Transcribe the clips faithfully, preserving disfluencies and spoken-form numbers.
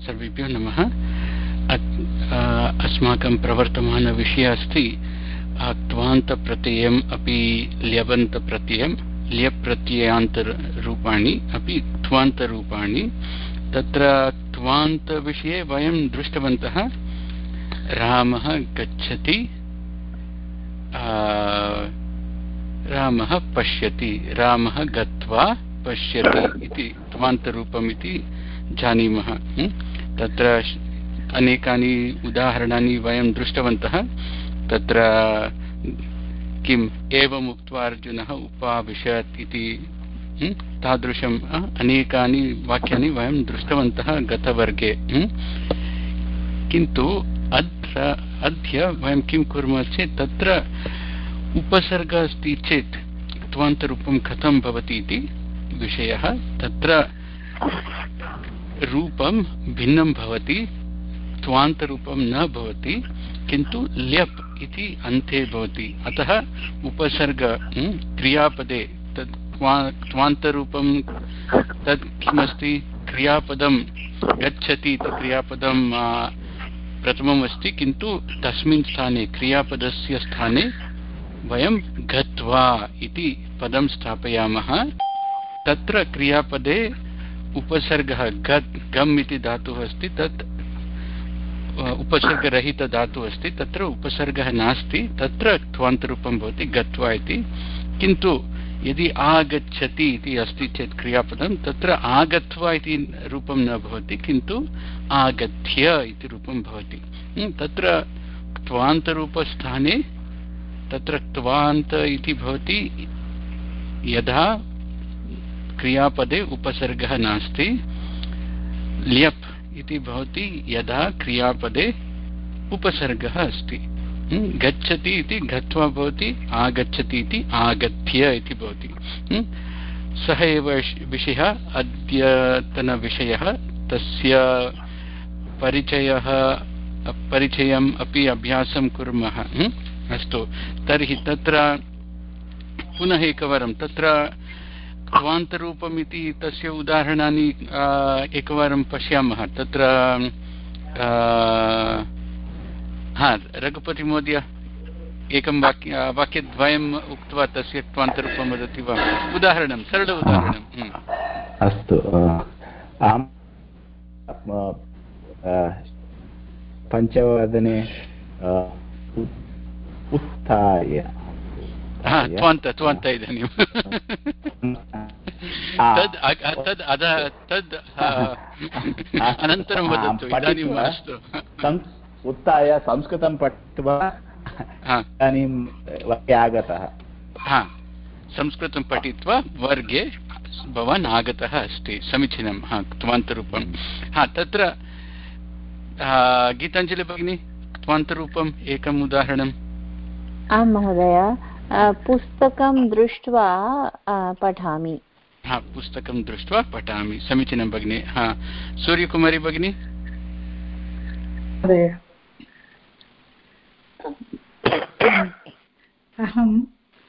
सर्वेभ्यो नमः। अस्माकं प्रवर्तमानविषयः अस्ति क्त्वान्तप्रत्ययम् अपि ल्यबन्तप्रत्ययं ल्यप्रत्ययान्तरूपाणि अपि क्त्वान्तरूपाणि। तत्र क्त्वान्तविषये वयं दृष्टवन्तः रामः गच्छति, रामः पश्यति, रामः गत्वा पश्यति इति क्त्वान्तरूपम् इति जानीमः। तत्र अनेकानि उदाहरणानि वयं दृष्टवन्तः। तत्र किम् एवम् उक्त्वा अर्जुनः उपाविशत् इति तादृशम् अनेकानि वाक्यानि वयं दृष्टवन्तः गतवर्गे। किन्तु अत्र अद्य वयं किं कुर्मः चेत् तत्र उपसर्गः अस्ति चेत् क्त्वान्तरूपं कथं भवति इति विषयः। तत्र रूपं भिन्नं भवति, क्त्वान्तरूपं न भवति, किन्तु ल्यप् इति अन्ते भवति। अतः उपसर्ग क्रियापदे तत् क्त्वान्तरूपं तत् किमस्ति, क्रियापदं गच्छति इति क्रियापदं प्रथमम् अस्ति, किन्तु तस्मिन् स्थाने क्रियापदस्य स्थाने वयं गत्वा इति पदं स्थापयामः। तत्र क्रियापदे उपसर्गः गत् गम् इति धातुः अस्ति, तत् उपसर्गरहितधातुः अस्ति, तत्र उपसर्गः नास्ति, तत्र क्त्वान्तरूपं भवति गत्वा इति। किन्तु यदि आगच्छति इति अस्ति चेत् क्रियापदं, तत्र आगत्वा इति रूपं न भवति, किन्तु आगत्य इति रूपं भवति। तत्र क्त्वान्तरूपस्थाने तत्र क्त्वान्त इति भवति यदा क्रियापदे उपसर्गः नास्ति, ल्यप् इति भवति यदा क्रियापदे उपसर्गः अस्ति। गच्छति इति गत्वा भवति, आगच्छति इति आगत्य इति भवति। सः एव विषयः अद्यतनविषयः। तस्य परिचयः परिचयम् अपि अभ्यासं कुर्मः। अस्तु, तर्हि तत्र पुनः एकवारं तत्र क्त्वान्तरूपम् इति तस्य उदाहरणानि एकवारं पश्यामः। तत्र हा रघुपतिमहोदय एकं वाक्य वाक्यद्वयम् उक्त्वा तस्य क्त्वान्तरूपं वदति वा? उदाहरणं, सरल उदाहरणम्। अस्तु, अहं पञ्चवादने उत्थाय त्वान्त त्वान्त इदानीं तद् तद् अधः तद् अनन्तरं वदतु, इदानीं मास्तु। उत्थाय संस्कृतं पठित्वा इदानीं वर्गे आगतः। हा, संस्कृतं पठित्वा वर्गे भवान् आगतः अस्ति, समीचीनं। हा, क्त्वान्तरूपं। हा, तत्र गीताञ्जलि भगिनी, क्त्वान्तरूपम् एकम् उदाहरणम्। आं महोदय, पुस्तकं दृष्ट्वा पठामि। हा, पुस्तकं दृष्ट्वा पठामि, समीचीनं भगिनी। हा, सूर्यकुमारी भगिनी। अहं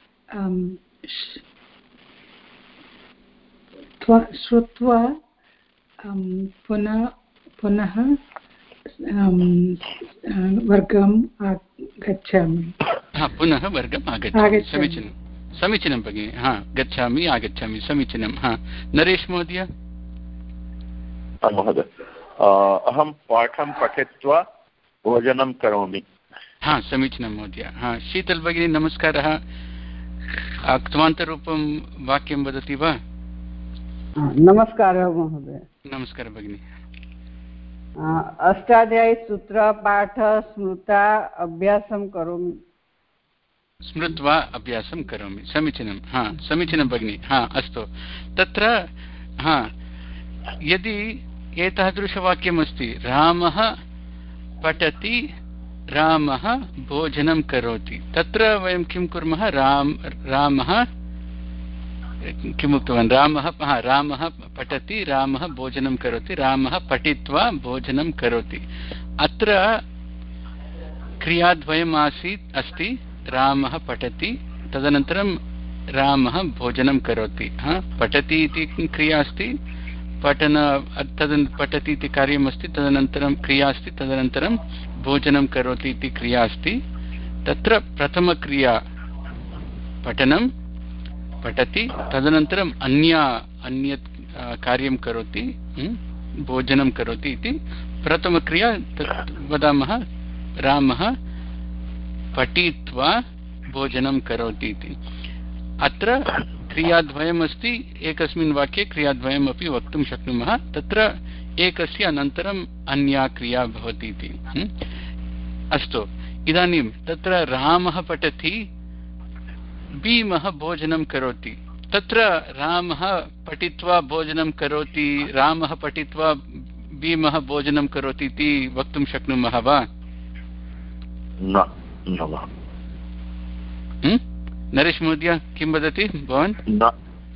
श्रुत्वा पुनः पुनः वर्गं गच्छामि। हा, पुनः वर्गम् आगच्छामि, समीचीनं समीचीनं भगिनि। हा, गच्छामि, आगच्छामि, समीचीनं। हा, नरेश महोदय। महोदय, अहं पाठं पठित्वा भोजनं करोमि। हा, समीचीनं महोदय। हा, शीतल भगिनी, नमस्कारः। क्त्वान्तरूपं वाक्यं वदति वा? नमस्कारः महोदय। नमस्कारः भगिनी। अष्टाध्यायीसूत्रपाठ स्मृत्वा अभ्यासं करोमि। स्मृत्वा अभ्यासं करोमि, समीचीनं। हा, समीचीनं भगिनि। हा, अस्तु, तत्र हा यदि एतादृशवाक्यमस्ति, रामः पठति, रामः भोजनं करोति, तत्र वयं किं कुर्मः? राम रामः किम् उक्तवान्? रामः हा रामः पठति, रामः भोजनं करोति, रामः पठित्वा भोजनं करोति। अत्र क्रियाद्वयम् आसीत् अस्ति, रामः पठति, तदनन्तरं रामः भोजनं करोति। हा, पठति इति क्रिया अस्ति, पठन तदन पठति इति कार्यमस्ति, तदनन्तरं क्रिया अस्ति, तदनन्तरं भोजनं करोति इति क्रिया अस्ति। तत्र प्रथमक्रिया पठनं पठति, तदनन्तरम् अन्या अन्यत् कार्यं करोति, भोजनं करोति इति प्रथमक्रिया। तत् वदामः रामः पठित्वा भोजनं करोति इति। अत्र क्रियाद्वयमस्ति, एकस्मिन् वाक्ये क्रियाद्वयमपि वक्तुं शक्नुमः। तत्र एकस्य अनन्तरम् अन्या क्रिया भवति इति। अस्तु, इदानीं तत्र रामः पठति, भीमः भोजनं करोति। तत्र रामः पठित्वा भोजनं करोति, रामः पठित्वा भीमः भोजनं करोति इति वक्तुं शक्नुमः वा? न नरेश महोदय किं वदति भवान्? न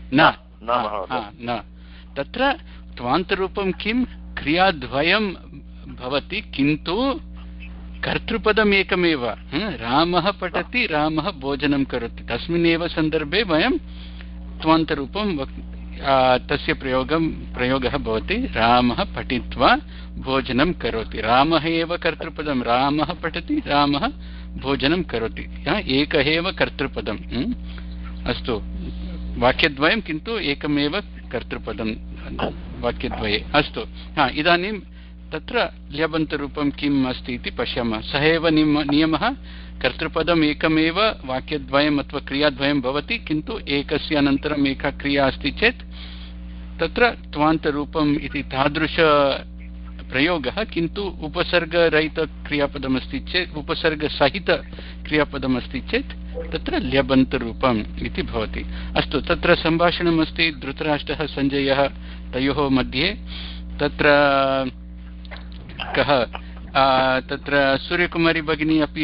न तत्र त्वान्तरूपं किं? क्रियाद्वयं भवति, किन्तु कर्तृपदम् एकमेव। रामः पठति, रामः भोजनं करोति। तस्मिन्नेव सन्दर्भे वयं त्वान्तरूपं तस्य प्रयोगं प्रयोगः भवति। रामः पठित्वा भोजनं करोति। रामः एव कर्तृपदं, रामः पठति, रामः भोजनं करोति। एकः एव कर्तृपदम्। अस्तु, वाक्यद्वयं किन्तु एकमेव कर्तृपदं वाक्यद्वये। अस्तु, हा, इदानीं तत्र ल्यबन्तरूपं किम् अस्ति इति पश्यामः। सः एव नियमः, कर्तृपदम् एकमेव, वाक्यद्वयम् अथवा क्रियाद्वयं भवति, किन्तु एकस्य अनन्तरम् एका क्रिया अस्ति चेत् तत्र त्वान्तरूपम् इति तादृश प्रयोगः। किन्तु उपसर्गरहितक्रियापदमस्ति चेत्, उपसर्गसहितक्रियापदमस्ति चेत् तत्र ल्यबन्तरूपम् इति भवति। अस्तु, तत्र सम्भाषणमस्ति धृतराष्ट्रः सञ्जयः तयोः मध्ये। तत्र कः तत्र सूर्यकुमारी भगिनी अपि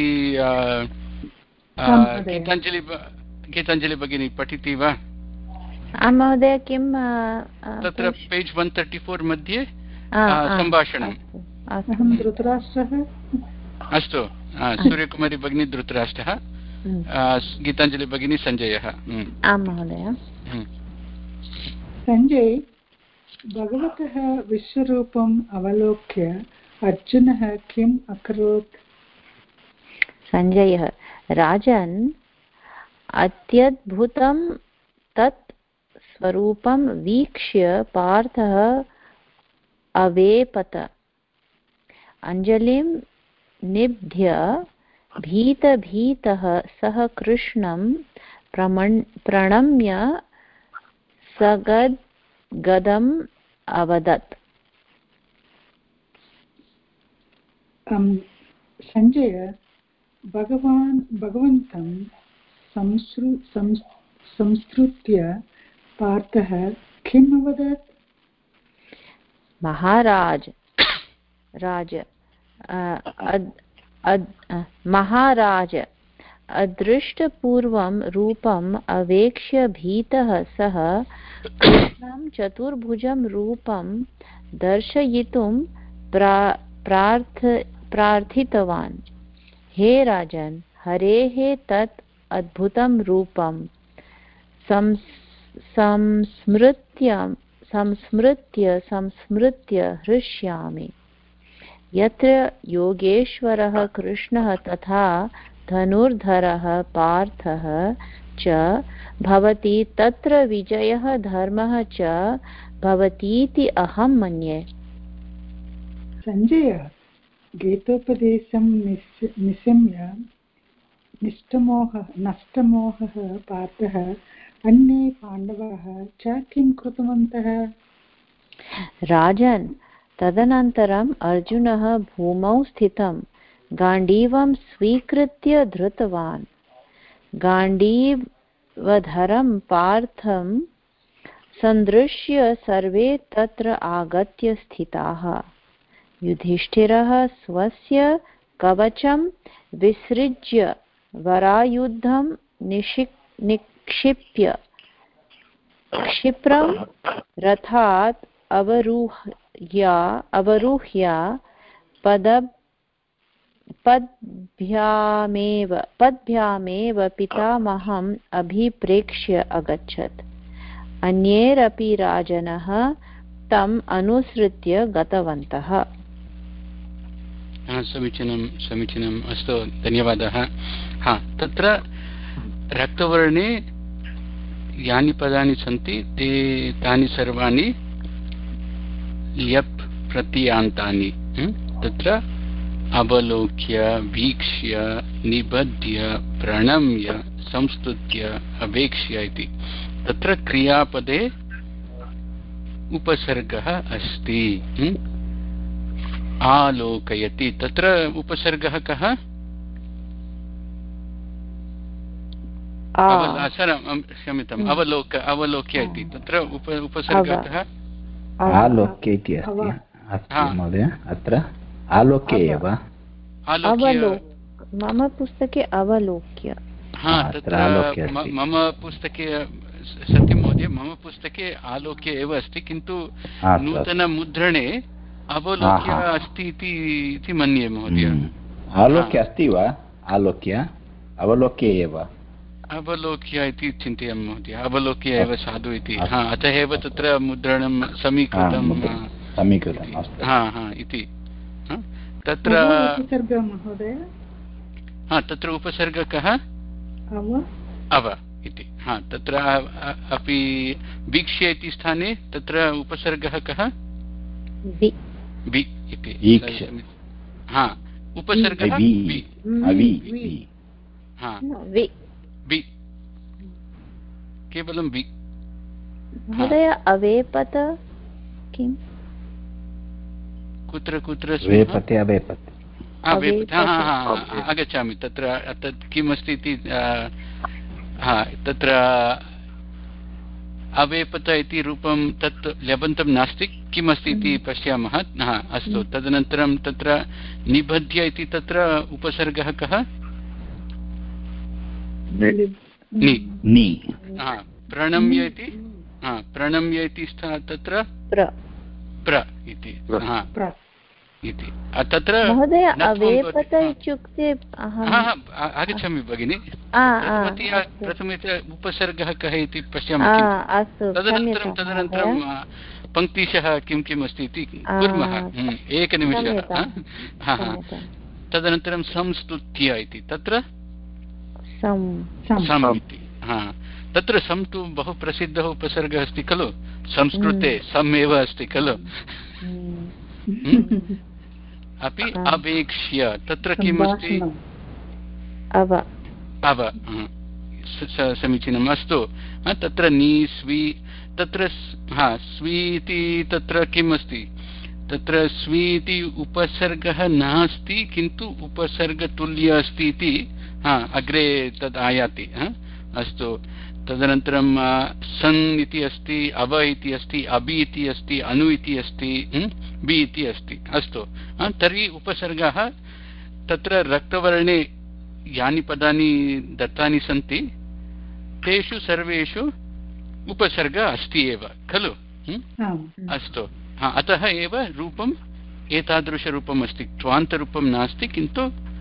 गीताञ्जलि गीताञ्जलि भगिनी पठति वा? महोदय, किं तत्र पेज् वन् तर्टि फोर् मध्ये सम्भाषणम्। धृतराष्ट्रः। अस्तु, सूर्यकुमारी भगिनी धृतराष्ट्रः, गीताञ्जलि भगिनी सञ्जयः। आम् महोदय। सञ्जय, भगवतः विश्वरूपम् अवलोक्य अर्जुनः किम् अकरोत्? सञ्जयः, राजन्, अत्यद्भुतं तत् स्वरूपं वीक्ष्य पार्थः अवेपत। अञ्जलिं निबध्य भीतभीतः सः कृष्णं प्रणम्य सगद्गदम् अवदत्। सञ्जय, भगवान् भगवन्तं संसृ संस्कृत्य पार्थः किम् अवदत्? महाराज राज अद्, अद्, महाराज, अदृष्टपूर्वं रूपम् अवेक्ष्य भीतः सः कृष्णं चतुर्भुजं रूपं दर्शयितुं प्रा प्रार्थ प्रार्थितवान्। हे राजन्, हरेः तत् अद्भुतं रूपं संस्मृत्य संस्मृत्य संस्मृत्य हृष्यामि। यत्र योगेश्वरः कृष्णः तथा धनुर्धरः पार्थः च भवति तत्र विजयः धर्मः च भवतीति अहं मन्ये। सञ्जय, गीतोपदेशं निशम्य निष्ठमोहः नष्टमोहः पार्थः अन्ये पाण्डवाः च किं कृतवन्तः? राजन्, तदनन्तरम् अर्जुनः भूमौ स्थितं गाण्डीवं स्वीकृत्य धृतवान्। गाण्डीवधरं पार्थं सन्दृश्य सर्वे तत्र आगत्य स्थिताः। युधिष्ठिरः स्वस्य कवचं विसृज्य वरायुधं निक्षिप्य क्षिप्रं रथात् अवरुह्य अवरुह्य पद पद्भ्यामेव पद्भ्यामेव पितामहम् अभिप्रेक्ष्य अगच्छत्। अन्यैरपि राजनः तम् अनुसृत्य गतवन्तः। समीचीनं समीचीनम् अस्तु धन्यवादः। हा तत्र रक्तवर्णे यानि पदानि सन्ति ते तानि सर्वाणि ल्यप् प्रत्ययान्तानि। तत्र अवलोक्य वीक्ष्य निबध्य प्रणम्य संस्तुत्य अवेक्ष्य इति तत्र क्रियापदे उपसर्गः अस्ति। आलोकयति तत्र उपसर्गः कः? क्षम्यताम् अवलोक अवलोक्य इति तत्र उपसर्गः कः? आलोक्य इति अस्ति महोदय अत्र आलोक्य एव। मम पुस्तके अवलोक्य। हा तत्र मम पुस्तके सत्यं महोदय मम पुस्तके आलोक्य एव अस्ति किन्तु नूतनमुद्रणे अवलोक्य अस्ति इति मन्ये महोदय। आलोक्य अस्ति वा? आलोक्य अवलोक्य एव अवलोक्य इति चिन्तयामि महोदय। अवलोक्य एव साधु इति अतः एव तत्र मुद्रणं समीकृतं समीकृतं हा हा इति तत्र हा तत्र उपसर्गः कः? अव इति हा तत्र अपि वीक्ष्य इति स्थाने तत्र उपसर्गः कः? वि इति हा उपसर्गः वि केवलं वि। महोदय अवेपत किं कुत्र कुत्र वेपते अवेपत् आगच्छामि तत्र तत् किम् अस्ति इति तत्र अवेपत इति रूपं तत् ल्यबन्तं नास्ति किमस्ति इति पश्यामः। अस्तु तदनन्तरं तत्र निबध्य इति तत्र उपसर्गः कः? प्रणम्य इति प्रणम्य इति तत्र प्र इति इति तत्र महोदय अवेपत इत्युक्ते आगच्छामि भगिनि प्रथमतया उपसर्गः कः इति पश्यामः तदनन्तरं तदनन्तरं पङ्क्तिशः किं किम् अस्ति इति कुर्मः। एकनिमिषः तदनन्तरं संस्तुत्य इति तत्र सम् इति तत्र सम् तु बहु प्रसिद्धः उपसर्गः अस्ति खलु संस्कृते सम् एव अस्ति खलु अपि अवेक्ष्य तत्र किम् अस्ति? अव अव समीचीनम् अस्तु तत्र नी स्वी तत्र हा स्वी इति तत्र किम् अस्ति? तत्र स्वी इति उपसर्गः नास्ति किन्तु उपसर्गतुल्य अस्ति इति हा अग्रे तद् आयाति। अस्तु तदनन्तरं सन् इति अस्ति अव इति अस्ति अबि इति अस्ति अनु इति अस्ति बि इति अस्ति। अस्तु तर्हि उपसर्गाः तत्र रक्तवर्णे यानि पदानि दत्तानि सन्ति तेषु सर्वेषु उपसर्गः अस्ति एव खलु? अस्तु अतः एव रूपम् एतादृशरूपम् अस्ति त्वान्तरूपं नास्ति किन्तु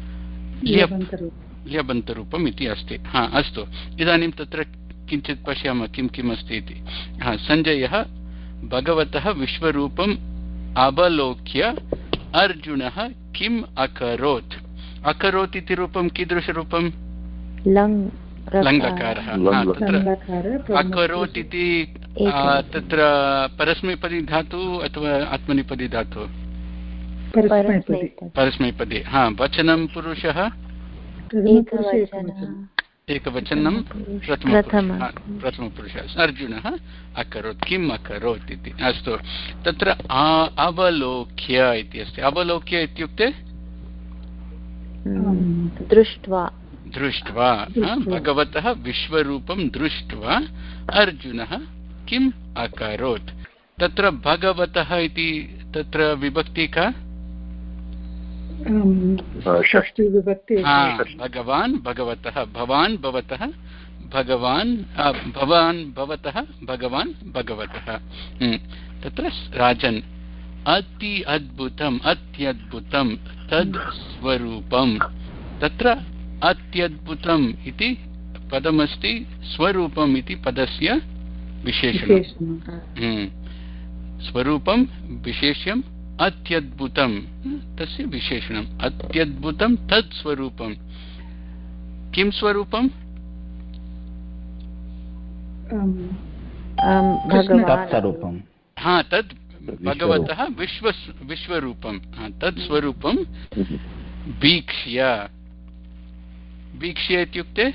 ल्यबन्तरूपम् इति अस्ति। हा अस्तु इदानीं तत्र किञ्चित् पश्यामः किं किम् अस्ति इति। हा सञ्जयः भगवतः विश्वरूपम् अवलोक्य अर्जुनः किम् अकरोत्? अकरोत् इति रूपं कीदृशरूपं? लङ्लकारः। तत्र अकरोत् इति तत्र परस्मैपदी धातु अथवा आत्मनेपदी धातु? परस्मैपदी। हा वचनं पुरुषः एकवचनं प्रथमपुरुषः अर्जुनः अकरोत् किम् अकरोत् इति। अस्तु तत्र अवलोक्य इति अस्ति। अवलोक्य इत्युक्ते दृष्ट्वा दृष्ट्वा भगवतः विश्वरूपं दृष्ट्वा अर्जुनः किम् अकरोत्। तत्र भगवतः इति तत्र विभक्ति का? भगवान् भगवतः भवान् भवतः भगवान् भवान् भवतः भगवान् भगवतः। तत्र राजन् अति अद्भुतम् अत्यद्भुतं तद् स्वरूपं। तत्र अत्यद्भुतम् इति पदमस्ति स्वरूपम् इति पदस्य विशेषणं। स्वरूपं विशेष्यम् अत्यद्भुतं तस्य विशेषणम् अत्यद्भुतं तत् स्वरूपं किं स्वरूपं तत्स्वरूपं हा तद् भगवतः विश्व विश्वरूपं तत् स्वरूपं वीक्ष्य वीक्ष्य इत्युक्ते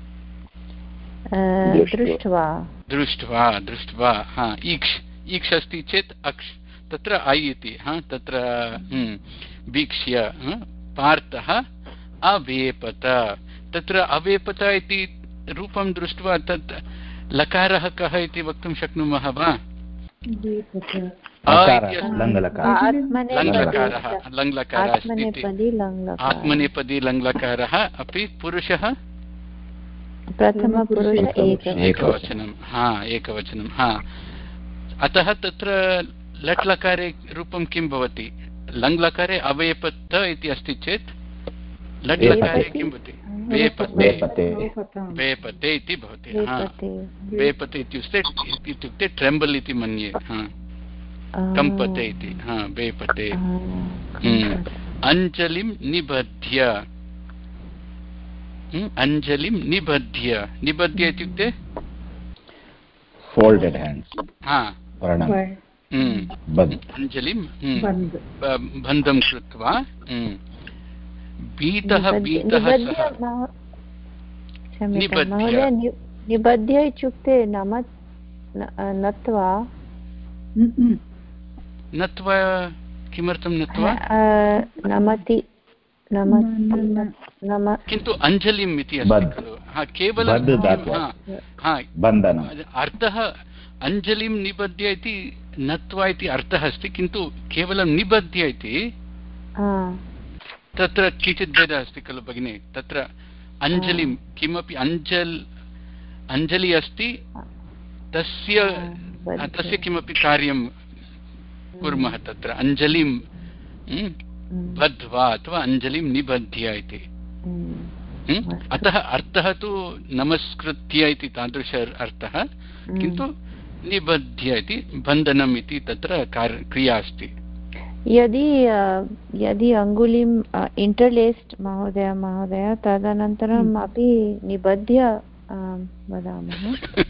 दृष्ट्वा दृष्ट्वा दृष्ट्वा हा ईक्ष् ईक्ष् अस्ति चेत् अक्ष् तत्र ऐ इति हा तत्र वीक्ष्य पार्थः अवेपत तत्र अवेपत इति रूपं दृष्ट्वा तत् लकारः कः इति वक्तुं शक्नुमः वा लङ्लकारः लङ्लकारः आत्मनेपदी लङ्लकारः अपि पुरुषः प्रथमपुरुष एकवचनं हा एकवचनं हा अतः तत्र लट् लकारे रूपं किं भवति लङ्लकारे अवेपत इति अस्ति चेत् लट् लकारे किं भवति वेपते वेपते इति भवति वेपते इत्युक्ते इत्युक्ते ट्रेम्बल् इति मन्ये हा कम्पते इति हा वेपते अञ्जलिं निबध्य अञ्जलिं निबध्य निबध्य इत्युक्ते फोल्डेड् हेण्ड्स् हा अञ्जलिं बन्धं कृत्वा भीतः भीतः सः निबध्य इत्युक्ते नम नत्वा नत्वा किमर्थं नत्वा नमति किन्तु अञ्जलिम् इति अस्ति खलु हा केवलं अर्थः अञ्जलिं निबध्य इति नत्वा इति अर्थः अस्ति किन्तु केवलं निबध्य इति तत्र किञ्चित् भेदः अस्ति खलु भगिनि तत्र अञ्जलिं किमपि अञ्जल् अञ्जलि अस्ति तस्य तस्य किमपि कार्यं कुर्मः तत्र अञ्जलिं बद्ध्वा अथवा अञ्जलिं निबध्य इति अतः अर्थः तु नमस्कृत्य इति तादृश अर्थः किन्तु निबध्य इति बन्धनम् इति तत्र क्रिया अस्ति यदि यदि अङ्गुलीं इंटरलेस्ड् महोदय महोदय तदनन्तरम् अपि निबध्य वदामः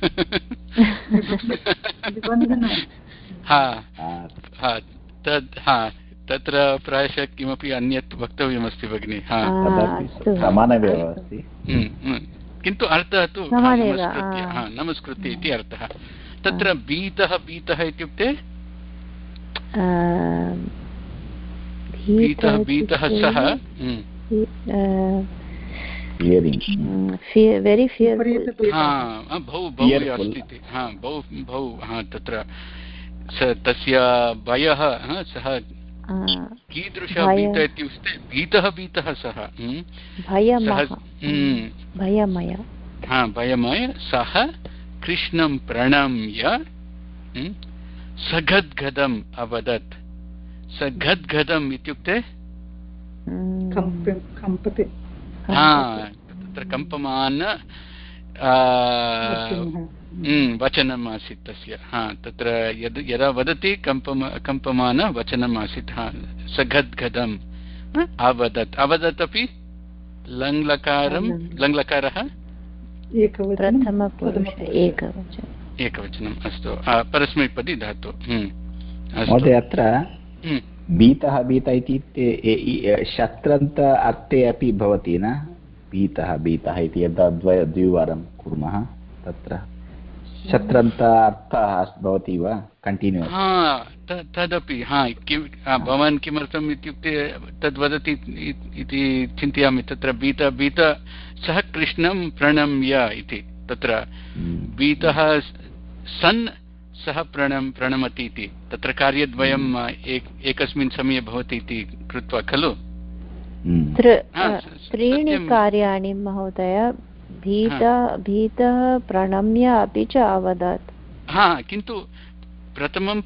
हा हा तद् हा तत्र प्रायशः किमपि अन्यत् वक्तव्यमस्ति भगिनि हा समानमेव अस्ति किन्तु अर्थः तु नमस्कृत्य हा नमस्कृत्य इति अर्थः तत्र भीतः भीतः इत्युक्ते भीतः भीतः सः वेरि फियर्फुल् हा बहु बहु अस्ति हा बहु बहु हा तत्र तस्य भयः सः कीदृशः भीतः इत्युक्ते भीतः भीतः सः भयमय हा भयमय सः कृष्णं प्रणम्य सगद्गदम् अवदत् सगद्गदम् इत्युक्ते कम्पते हा तत्र कम्पमान वचनम् आसीत् तस्य हा तत्र यद् यदा वदति कम्पम कम्पमान वचनम् आसीत् हा सगद्गदम् अवदत् अवदत् अपि लङ्लकारं लङ्लकारः एकवचनम् अस्तु परस्मैपदी धातु महोदय अत्र भीतः भीतः इति शत्रन्त अर्थे अपि भवति न भीतः भीतः इति यदा द्वय द्विवारं कुर्मः तत्र शत्रन्त अर्थः भवति वा कण्टिन्यू तदपि हा किं भवान् किमर्थम् इत्युक्ते तद्वदति इति चिन्तयामि तत्र भीत भीत सः कृष्णं प्रणम्य इति तत्र भीतः सन् सः प्रणम प्रणमति इति तत्र कार्यद्वयम् एकस्मिन् समये भवति इति कृत्वा खलु त्रीणि कार्याणि महोदय भीत भीतः प्रणम्य अपि च अवदत् हा किन्तु प्रथमं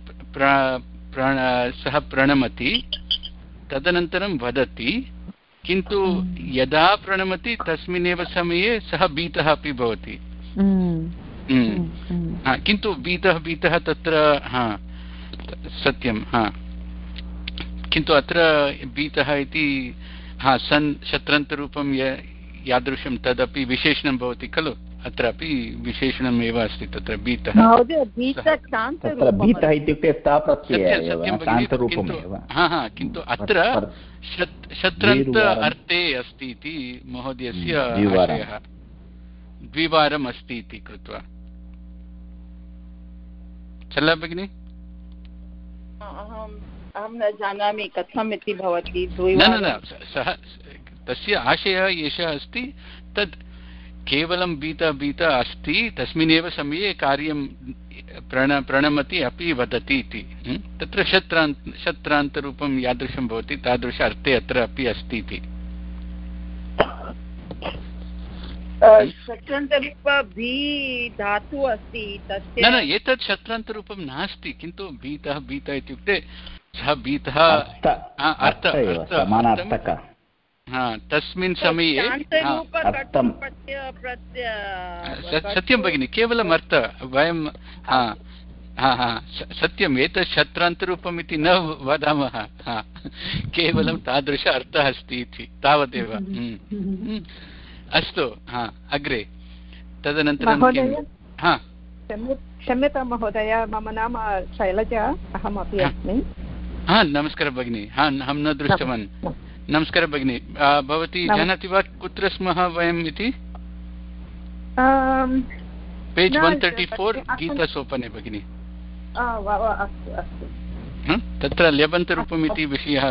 सः प्रणमति तदनन्तरं वदति किन्तु यदा प्रणमति तस्मिन्नेव समये सः भीतः अपि भवति किन्तु भीतः भीतः तत्र हा सत्यं हा किन्तु अत्र भीतः इति हा सन् शत्रन्तरूपं यादृशं तदपि विशेषणं भवति खलु अत्रापि विशेषणम् एव अस्ति तत्र भीतः तत्र भीतः इत्युक्ते हा हा किन्तु अत्र शत्रन्त अर्थे अस्ति इति महोदयस्य आशयः द्विवारम् अस्ति इति कृत्वा चला भगिनि अहं न जानामि कथम् इति भवति न न सः तस्य आशयः एषः अस्ति तद् केवलं भीता भीता अस्ति तस्मिन्नेव समये कार्यं प्रण प्रणमति अपि वदति इति तत्र शत्रान्त शत्रान्तरूपं यादृशं भवति तादृश अर्थे अत्र अपि अस्ति इति शत्रान्तरूप भी धातु अस्ति तस्य न न एतत् शत्रान्तरूपं नास्ति किन्तु भीतः भीता इत्युक्ते सः भीतः तस्मिन् समये सत्यं भगिनि केवलम् अर्थ वयं हा हा हा सत्यम् एतत् शत्रान्तरूपम् इति न वदामः केवलं तादृश अर्थः अस्ति इति तावदेव अस्तु हा अग्रे तदनन्तरं हा क्षम्यतां महोदय मम नाम शैलजा अहमपि अस्मि हा नमस्कारः भगिनि हा अहं न दृष्टवान् नमस्कारः भगिनि भवती जानाति वा कुत्र स्मः वयम् इति पेज् वन् तर्टि फोर् गीतासोपाने भगिनि तत्र ल्यबन्तरूपम् इति विषयः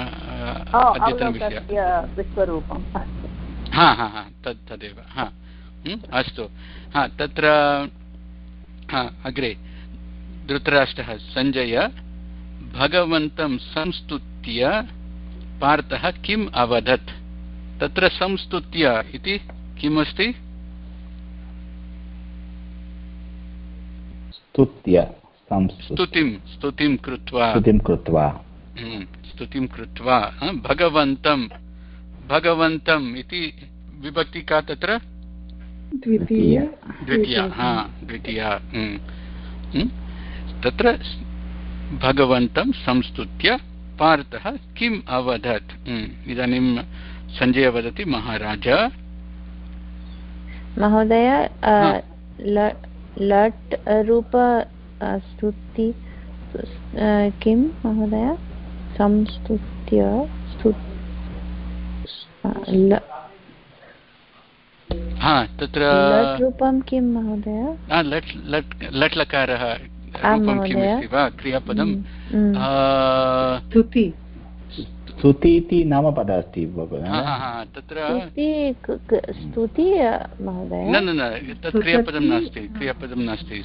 अद्यतनविषयः हा हा हा तत् तदेव हा अस्तु हा तत्र हा अग्रे धृतराष्ट्रः सञ्जय भगवन्तं संस्तुत्य पार्थः किम् अवदत् तत्र संस्तुत्य इति किम् अस्ति स्तुत्य स्तुतिं स्तुतिं कृत्वा स्तुतिं कृत्वा स्तुतिं कृत्वा भगवन्तं भगवन्तम् इति विभक्ति का तत्र द्वितीया द्वितीया हा द्वितीया तत्र भगवन्तं संस्तुत्य पार्थः किम् अवदत् इदानीं सञ्जय वदति महाराज महोदय लट् रूप स्तुति किं महोदय संस्तुत्य हा तत्र लट् रूपं किं महोदय लट् लट् लट् लकारः रूपं किमस्ति वा क्रियापदं स्तुति स्तुति इति नामपद अस्ति तत्र स्तुति महोदय न न न तत् क्रियापदं नास्ति क्रियापदं नास्ति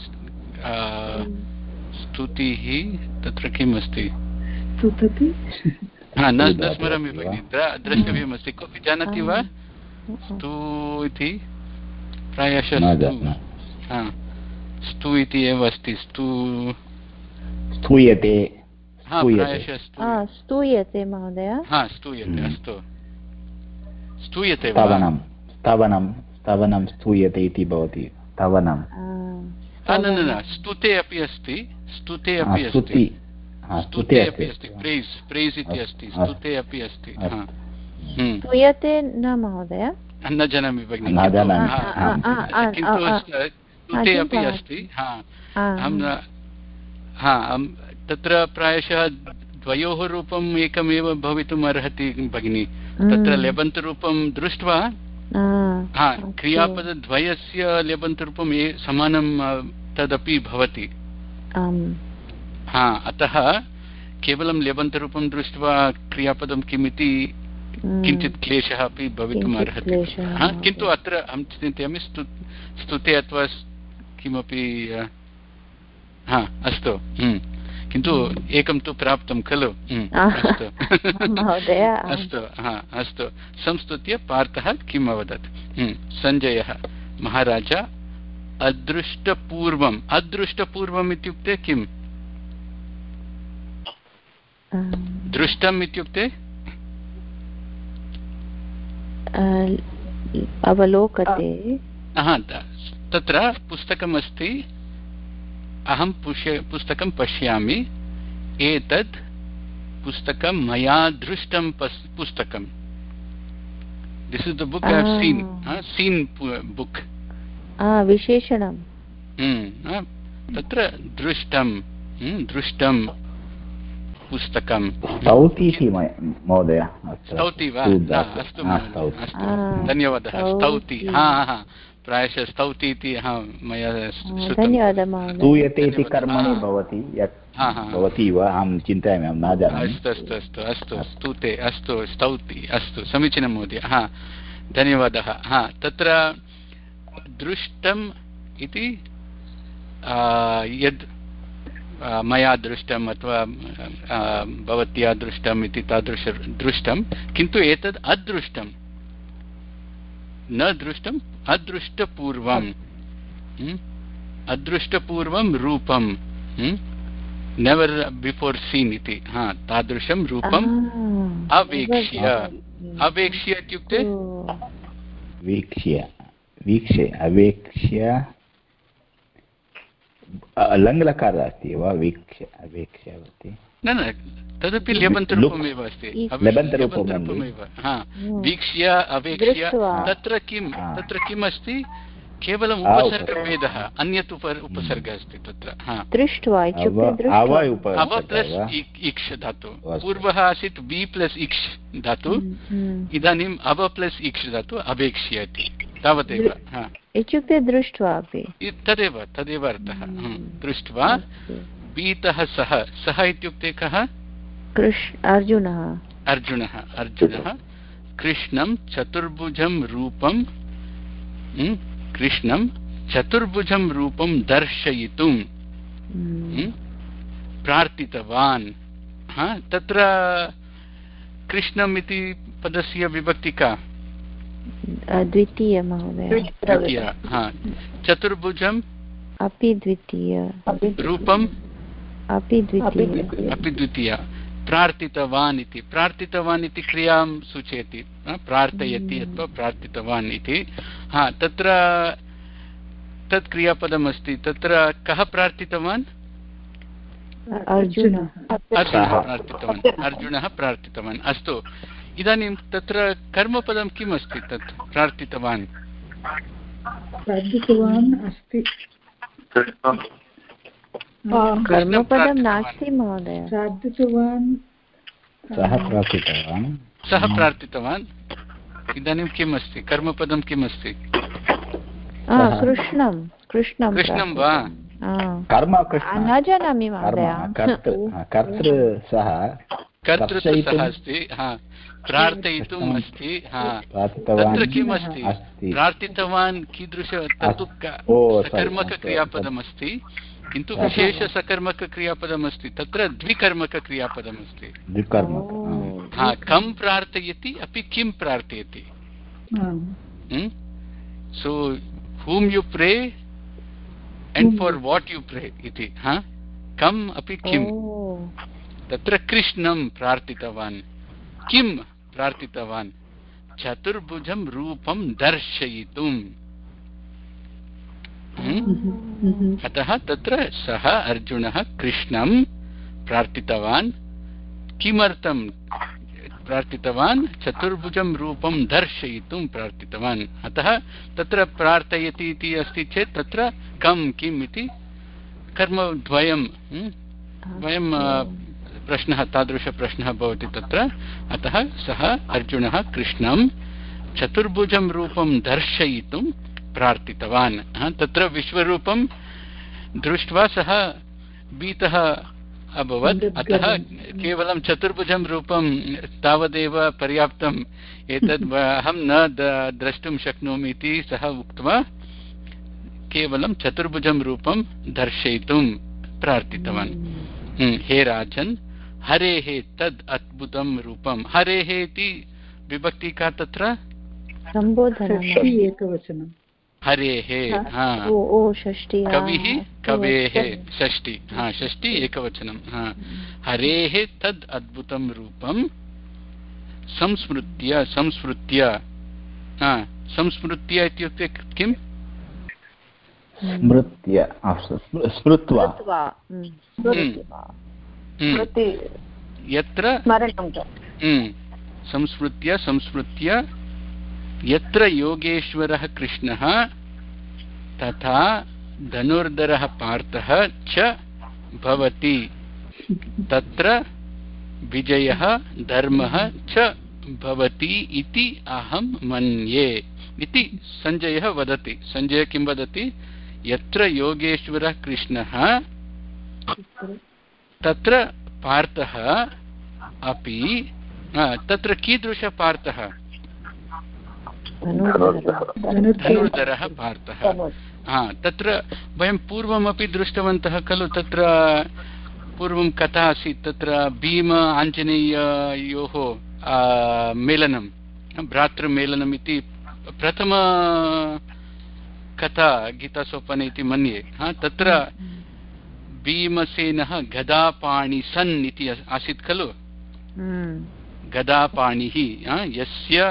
स्तुतिः तत्र किम् अस्ति स्तुतति हा न स्मरामि भगिनि द्रष्टव्यमस्ति कोऽपि जानाति वा स्तु इति प्रायशः स्तु इति एव अस्ति स्तु स्तूयते हा प्रायशः स्तूयते महोदय हा स्तूयते अस्तु स्तूयते स्तवनं स्तवनं स्तवनं स्तूयते इति भवति स्तवनं न न न स्तुते अपि अस्ति स्तुते अपि अस्ति स्तुते अपि अस्ति प्रेस् प्रेस् इति अस्ति स्तुते अपि अस्ति स्तूयते न महोदय न जानामि भगिनि किन्तु स्तुते अपि अस्ति हा तत्र प्रायशः द्वयोः रूपम् एकमेव भवितुम् अर्हति भगिनि तत्र लेबन्तरूपं दृष्ट्वा हा क्रियापदद्वयस्य लेबन्तरूपं समानं तदपि भवति हा अतः केवलं लेबन्तरूपं दृष्ट्वा क्रियापदं किमिति किञ्चित् क्लेशः अपि भवितुम् अर्हति किन्तु अत्र अहं चिन्तयामि स्तु स्तुते अथवा किमपि हा अस्तु किन्तु एकं तु प्राप्तं खलु अस्तु अस्तु हा अस्तु संस्तुत्य पार्थः किम् अवदत् सञ्जयः महाराज अदृष्टपूर्वम् अदृष्टपूर्वम् इत्युक्ते किम् दृष्टम् इत्युक्ते अवलोकते तत्र पुस्तकमस्ति अहं पुष्य पुस्तकं पश्यामि एतद् पुस्तकं मया दृष्टं पुस्तकं. This is the book I have seen seen book. विशेषणं तत्र दृष्टं दृष्टं पुस्तकं. स्तौति इति महोदय. स्तौति वा? अस्तु अस्तु, धन्यवादः. स्तौति, हा हा प्रायशः स्तौति इति मया धन्यवादः. स्तूयते इति कर्मणि भवति भवति वा अहं चिन्तयामि, अहं न जानामि. अस्तु अस्तु अस्तु अस्तु स्तूते अस्तु स्तौति अस्तु समीचीनं महोदय. हा धन्यवादः. हा तत्र दृष्टम् इति यद् मया दृष्टम् अथवा भवत्या दृष्टम् इति तादृश दृष्टं, किन्तु एतद् अदृष्टं न दृष्टम् अदृष्टपूर्वम् अदृष्टपूर्वं रूपं नेवर् बिफोर् सीन् इति. हा तादृशं रूपम् अवेक्ष्य. अवेक्ष्य इत्युक्ते वीक्ष्य वीक्ष्य अवेक्ष्य लङ्लकारः अस्ति वा? वीक्ष्य अवेक्ष्य भवति. न न तदपि लेबन्तरूपमेव अस्ति. लेबन्तरूपमेव. हा वीक्ष्य अवेक्ष्य. तत्र किं तत्र किम् अस्ति? केवलम् उपसर्गभेदः, अन्यत् उप उपसर्गः अस्ति तत्र. दृष्ट्वा अव प्लस् इक्ष् धातु. पूर्वः आसीत् वि प्लस् इक्ष् धातु, इदानीम् अव प्लस् इक्ष् धातु अवेक्ष्य इति. तावदेव. इत्युक्ते दृष्ट्वा अपि तदेव तदेव अर्थः. दृष्ट्वा भीतः सः. सः इत्युक्ते कः? अर्जुनः. अर्जुनः अर्जुनः कृष्णं चतुर्भुजं रूपं कृष्णं चतुर्भुजं रूपं दर्शयितुं प्रार्थितवान्. तत्र कृष्णम् इति पदस्य विभक्ति का? द्वितीय महोदय. द्वितीय. चतुर्भुजम् अपि द्वितीय. रूपम् अपि द्वितीय. अपि द्वितीय. प्रार्थितवान् इति. प्रार्थितवान् इति क्रियां सूचयति. प्रार्थयति अथवा प्रार्थितवान् इति. हा तत्र तत् क्रियापदम् अस्ति. तत्र कः प्रार्थितवान्? अर्जुनः. अर्जुनः प्रार्थितवान्. अर्जुनः प्रार्थितवान्. अस्तु, इदानीं तत्र कर्मपदं किम् अस्ति? तत् प्रार्थितवान् प्रार्थितवान् अस्ति. कर्मपदं नास्ति महोदय. प्रार्थितवान् सः प्रार्थितवान्. सः प्रार्थितवान्. इदानीं किम् अस्ति? कर्मपदं किम् अस्ति? कृष्णं. कृष्णं कृष्णं वा? कर्म न जानामि महोदय. कर्तृ सः कर्तृत्वः अस्ति. हा प्रार्थयितुम् अस्ति. हा तत्र किम् अस्ति? प्रार्थितवान् कीदृश? तत्तु सकर्मकक्रियापदम् अस्ति, किन्तु विशेषसकर्मकक्रियापदम् अस्ति. तत्र द्विकर्मकक्रियापदम् अस्ति. हा कं प्रार्थयति अपि किं प्रार्थयति. सो whom you pray and for what you pray इति. हा कम् अपि किं. तत्र कृष्णं प्रार्थितवान्. किं प्रार्थितवान्? चतुर्भुजं रूपं दर्शयितुम्. अतः तत्र सः अर्जुनः कृष्णं प्रार्थितवान्. किमर्थं प्रार्थितवान्? चतुर्भुजं रूपं दर्शयितुं प्रार्थितवान्. अतः तत्र प्रार्थयति इति अस्ति चेत् तत्र कं किम् इति कर्मद्वयं वयं प्रश्नः तादृशप्रश्नः भवति तत्र. अतः सः अर्जुनः कृष्णं चतुर्भुजं रूपं दर्शयितुं प्रार्थितवान्. तत्र विश्वरूपं दृष्ट्वा सः भीतः अभवत्. अतः केवलं चतुर्भुजं रूपं तावदेव पर्याप्तम्. एतद् अहं न द्रष्टुं शक्नोमि इति सः उक्त्वा केवलं चतुर्भुजं रूपं दर्शयितुं प्रार्थितवान्. हे राजन्, हरेः तद् अद्भुतं रूपं. हरेः इति विभक्ति का तत्र? एकवचनं. हरेः. कविः कवेः षष्टि. हा षष्टि एकवचनं. हा हरेः तद् अद्भुतं रूपं संस्मृत्य. संस्मृत्य हा संस्मृत्य इत्युक्ते किम्? स्मृत्य स्मृत्वा यत्र संस्मृत्य संस्मृत्य यत्र योगेश्वरः कृष्णः तथा धनुर्धरः पार्थः च भवति तत्र विजयः धर्मः च भवति इति अहं मन्ये इति संजयः वदति। संजय किं वदति? यत्र योगेश्वरः कृष्णः तत्र पार्थः अपि तत्र कीदृशः पार्थः? धनुर्धरः पार्थः। हा, तत्र वयं पूर्वमपि दृष्टवन्तः खलु, तत्र पूर्वं कथा आसीत्, तत्र भीम आञ्जनेययोः मेलनं, भ्रातृमेलनम् इति प्रथम कथा गीतासोपाने इति मन्ये। हा, तत्र भीमसेनः गदापाणि सन् इति आसीत् खलु। गदापाणिः यस्य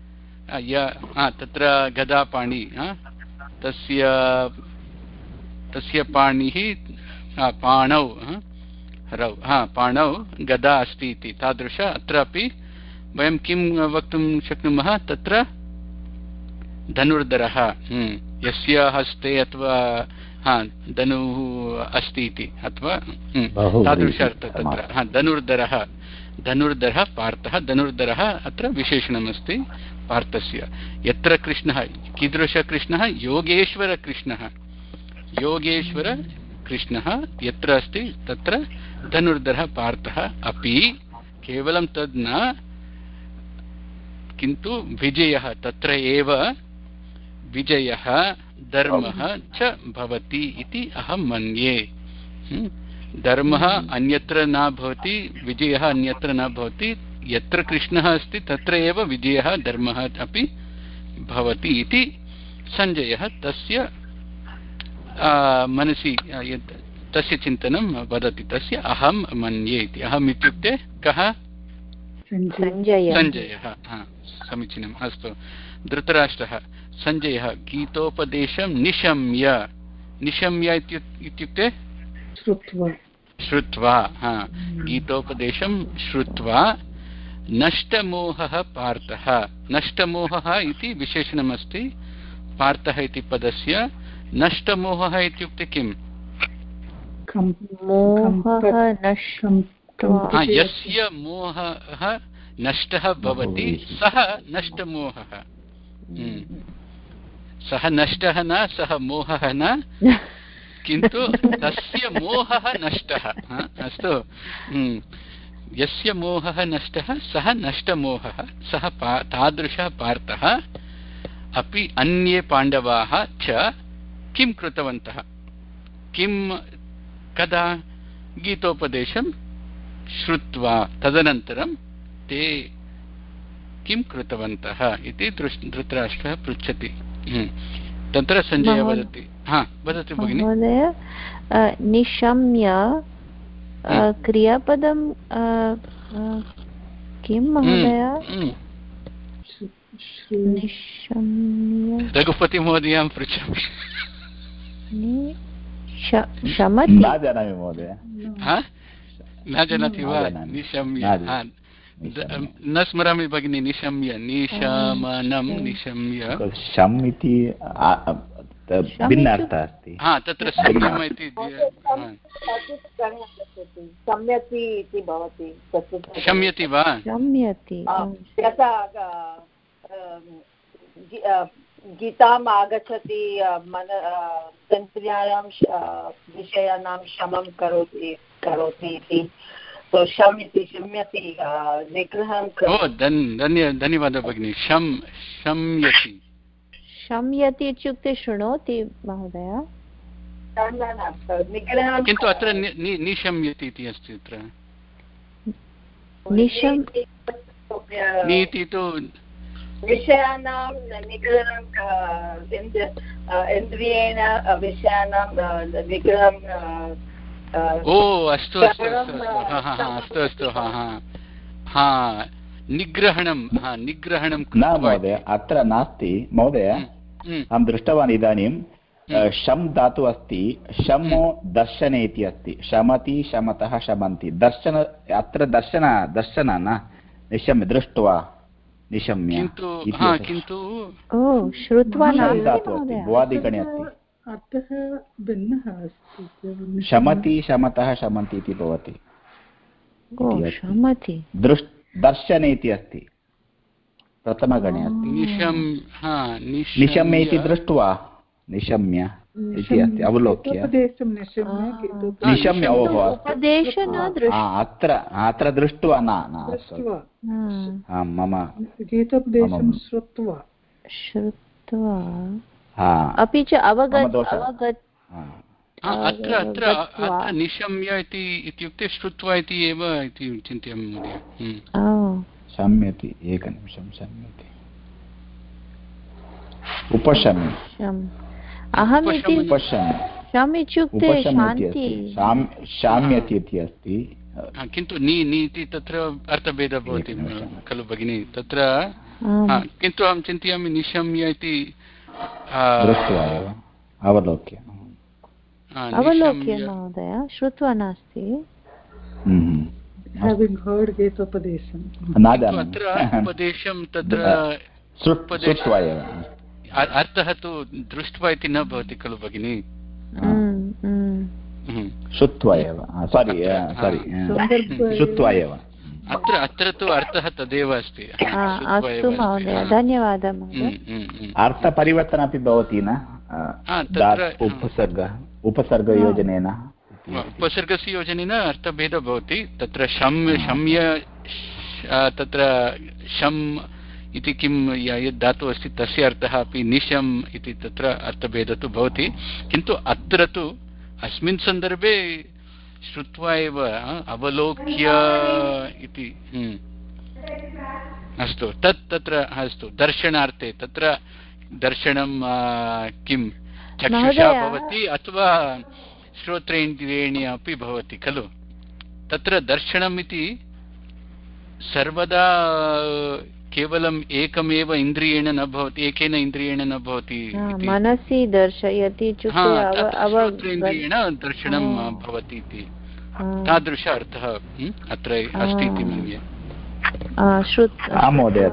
तत्र गदापाणि तस्य तस्य पाणिः पाणौ रौ हा पाणौ गदा अस्ति इति तादृश अत्रापि वयं किं वक्तुं शक्नुमः? तत्र धनुर्धरः यस्य हस्ते अथवा हा धनुः अस्ति इति अथवा तादृशार्थः तत्र हा धनुर्धरः धनुर्धरः पार्थः। धनुर्धरः अत्र विशेषणमस्ति पार्थस्य। यत्र कृष्णः कीदृशकृष्णः? योगेश्वरकृष्णः। योगेश्वरकृष्णः यत्र अस्ति तत्र धनुर्धरः पार्थः अपि। केवलं तद् न, किन्तु विजयः तत्र एव विजयः धर्मः च भवति इति अहं मन्ये। धर्मः अन्यत्र न भवति, विजयः अन्यत्र न भवति। यत्र कृष्णः अस्ति तत्र एव विजयः धर्मः अपि भवति इति संजयः तस्य मनसि तस्य चिन्तनं वदति। तस्य अहं मन्ये इति। अहम् इत्युक्ते कः? संजयः। हा, समीचीनम्। अस्तु, धृतराष्ट्रः। संजयः गीतोपदेशं निशम्य। निशम्य इत्युक्ते श्रुत्वा श्रुत्वा हा गीतोपदेशं श्रुत्वा नष्टमोहः पार्थः। नष्टमोहः इति विशेषणमस्ति पार्थः इति पदस्य। नष्टमोहः इत्युक्ते किम्? यस्य मोहः नष्टः भवति सः नष्टमोहः। सः नष्टः न, सः मोहः न, किन्तु तस्य मोहः नष्टः। अस्तु, यस्य मोहः नष्टः सः नष्टमोहः, सः तादृशः पार्थः। अपि अन्ये पाण्डवाः च किं कृतवन्तः? किं कदा? गीतोपदेशं श्रुत्वा तदनन्तरं ते किं कृतवन्तः इति धृतराष्ट्रः पृच्छति। तत्र संजय वदति। हा, वदतु भगिनि। महोदय, निशम्य क्रियापदं किं महोदय? निशम्य रघुपति महोदयं पृच्छामि। शमति? न जानामि महोदय। हा, न जानाति वा? निशम्य न स्मरामि भगिनि। निशम्य, निशमनं, निशम्य। शम् इति भिन्नार्थः अस्ति। हा, तत्र संयम इति शम्यति इति भवति। शम्यति वा? शम्यति। यथा गीताम् आगच्छति, मन इन्द्रियाणां विषयाणां शमं करोति करोति इति। तो शम् इति शम्यति निग्रहं। ओ धन्य धन्यवादः भगिनि। शम् शम्यति। शम्यति इत्युक्ते शृणोति महोदय। किन्तु अत्र निशम्यति इति अस्ति। अत्र नीति तु विषयाणां निग्रहं, इन्द्रियेण विषयाणां निग्रहं। ओ अस्तु अस्तु अस्तु अस्तु हा हा हा निग्रहणं। हा, निग्रहणं न महोदय, अत्र नास्ति महोदय। अहं दृष्टवान् इदानीं शम धातु अस्ति शमो दर्शने इति अस्ति शमति शमतः शमन्ति दर्शन अत्र दर्शन दर्शन न निशम्य दृष्ट्वा निशम्य किन्तु श्रुत्वा धातु अस्ति भुवादिगणे अस्ति अर्थः भिन्नः अस्ति शमति शमतः शमन्ति इति भवति दृष् दर्शने इति अस्ति प्रथमगणे अस्ति निशम्य इति दृष्ट्वा निशम्य इति अस्ति अवलोक्य निशम्य ओहो अत्र अत्र दृष्ट्वा न मम गीतोपदेशं श्रुत्वा श्रुत्वा अपि च अवगत अवगत अत्र अत्र अत्र निशम्य इति इत्युक्ते श्रुत्वा इति एव इति चिन्तयामि महोदय शम्यति एकनिमिषं शम्यति उपशम्य अहमिति शम् इत्युक्ते शान्ति शाम्यति इति अस्ति किन्तु नी नीति तत्र अर्थभेदः भवति खलु भगिनी तत्र किन्तु अहं चिन्तयामि निशम्य इति दृष्ट्वा एव अवलोक्य अवलोक्य महोदय श्रुत्वा नास्ति अत्र उपदेशं तत्र श्रुत्वा एव अर्थः तु दृष्ट्वा इति न भवति खलु भगिनी श्रुत्वा एव सारी सारी श्रुत्वा एव अत्र अत्र तु अर्थः तदेव अस्ति अस्तु महोदय धन्यवादः अर्थपरिवर्तनमपि भवति न उपसर्ग उपसर्गयोजनेन उपसर्गस्य योजनेन अर्थभेदः भवति तत्र शम्य शम्य तत्र शम् इति किं यद् धातुः अस्ति तस्य अर्थः अपि निशम् इति तत्र अर्थभेदः तु भवति किन्तु अत्र तु अस्मिन् सन्दर्भे श्रुत्वा एव अवलोक्य इति अस्तु तत् तत्र अस्तु दर्शनार्थे तत्र दर्शनं किं चक्षुषा भवति अथवा श्रोत्रेन्द्रियेण अपि भवति खलु तत्र दर्शनम् इति सर्वदा केवलम् एकमेव इन्द्रियेण न भवति एकेन इन्द्रियेण न भवति मनसि दर्शयति श्रोत्रेन्द्रियेण दर्शनं भवति इति तादृश अर्थः अत्र अस्ति इति मन्ये महोदय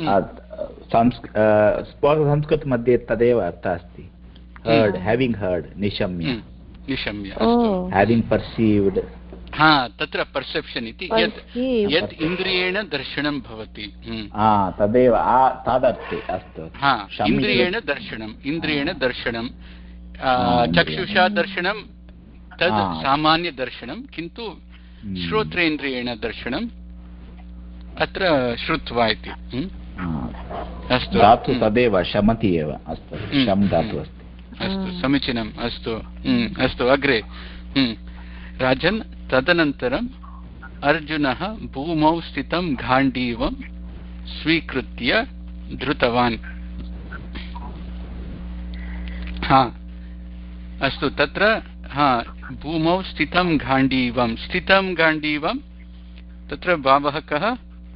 संस्कृत मध्ये तदेव अर्थः अस्ति हर्ड हैविंग हर्ड निशम्य निशम्य हैविंग परसीव्ड हा तत्र पर्सेप्शन् इति यत् यत् इन्द्रियेण दर्शनं भवति तदेव तदर्थे अस्तु हा इन्द्रियेण दर्शनम् इन्द्रियेण दर्शनं चक्षुषा दर्शनं तद् सामान्यदर्शनं किन्तु श्रोत्रेन्द्रियेण दर्शनम् अत्र श्रुत्वा इति अस्तु धातु तदेव शमति एव अस्तु शम् धातु अस्ति अस्तु समीचीनम् अस्तु अस्तु अग्रे राजन् तदनन्तरम् अर्जुनः भूमौ स्थितं गाण्डीवं स्वीकृत्य धृतवान् हा अस्तु तत्र हा भूमौ स्थितं गाण्डीवं स्थितं गाण्डीवं तत्र भावः कः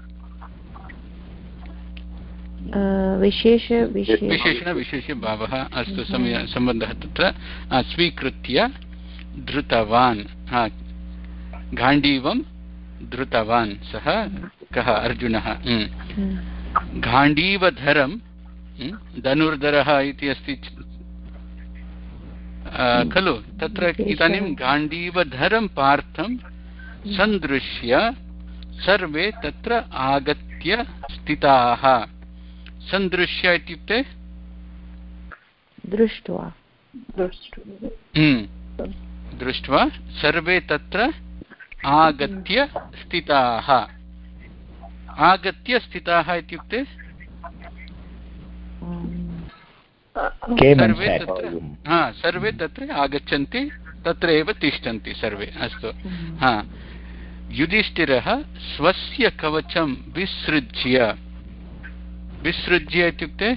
विशेष विशेषण विशेषभावः अस्तु सम्बन्धः तत्र स्वीकृत्य धृतवान् हा गाण्डीवं धृतवान् सः कः अर्जुनः गाण्डीवधरं धनुर्धरः इति अस्ति खलु तत्र इदानीं गाण्डीवधरं पार्थं सन्दृश्य सर्वे तत्र आगत्य स्थिताः सन्दृश्य इत्युक्ते दृष्ट्वा दृष्ट्वा सर्वे तत्र आगत्य स्थिताः आगत्य स्थिताः इत्युक्ते सर्वे तत्र हा सर्वे तत्र आगच्छन्ति तत्र एव तिष्ठन्ति सर्वे अस्तु हा युधिष्ठिरः स्वस्य कवचं विसृज्य विसृज्य इत्युक्ते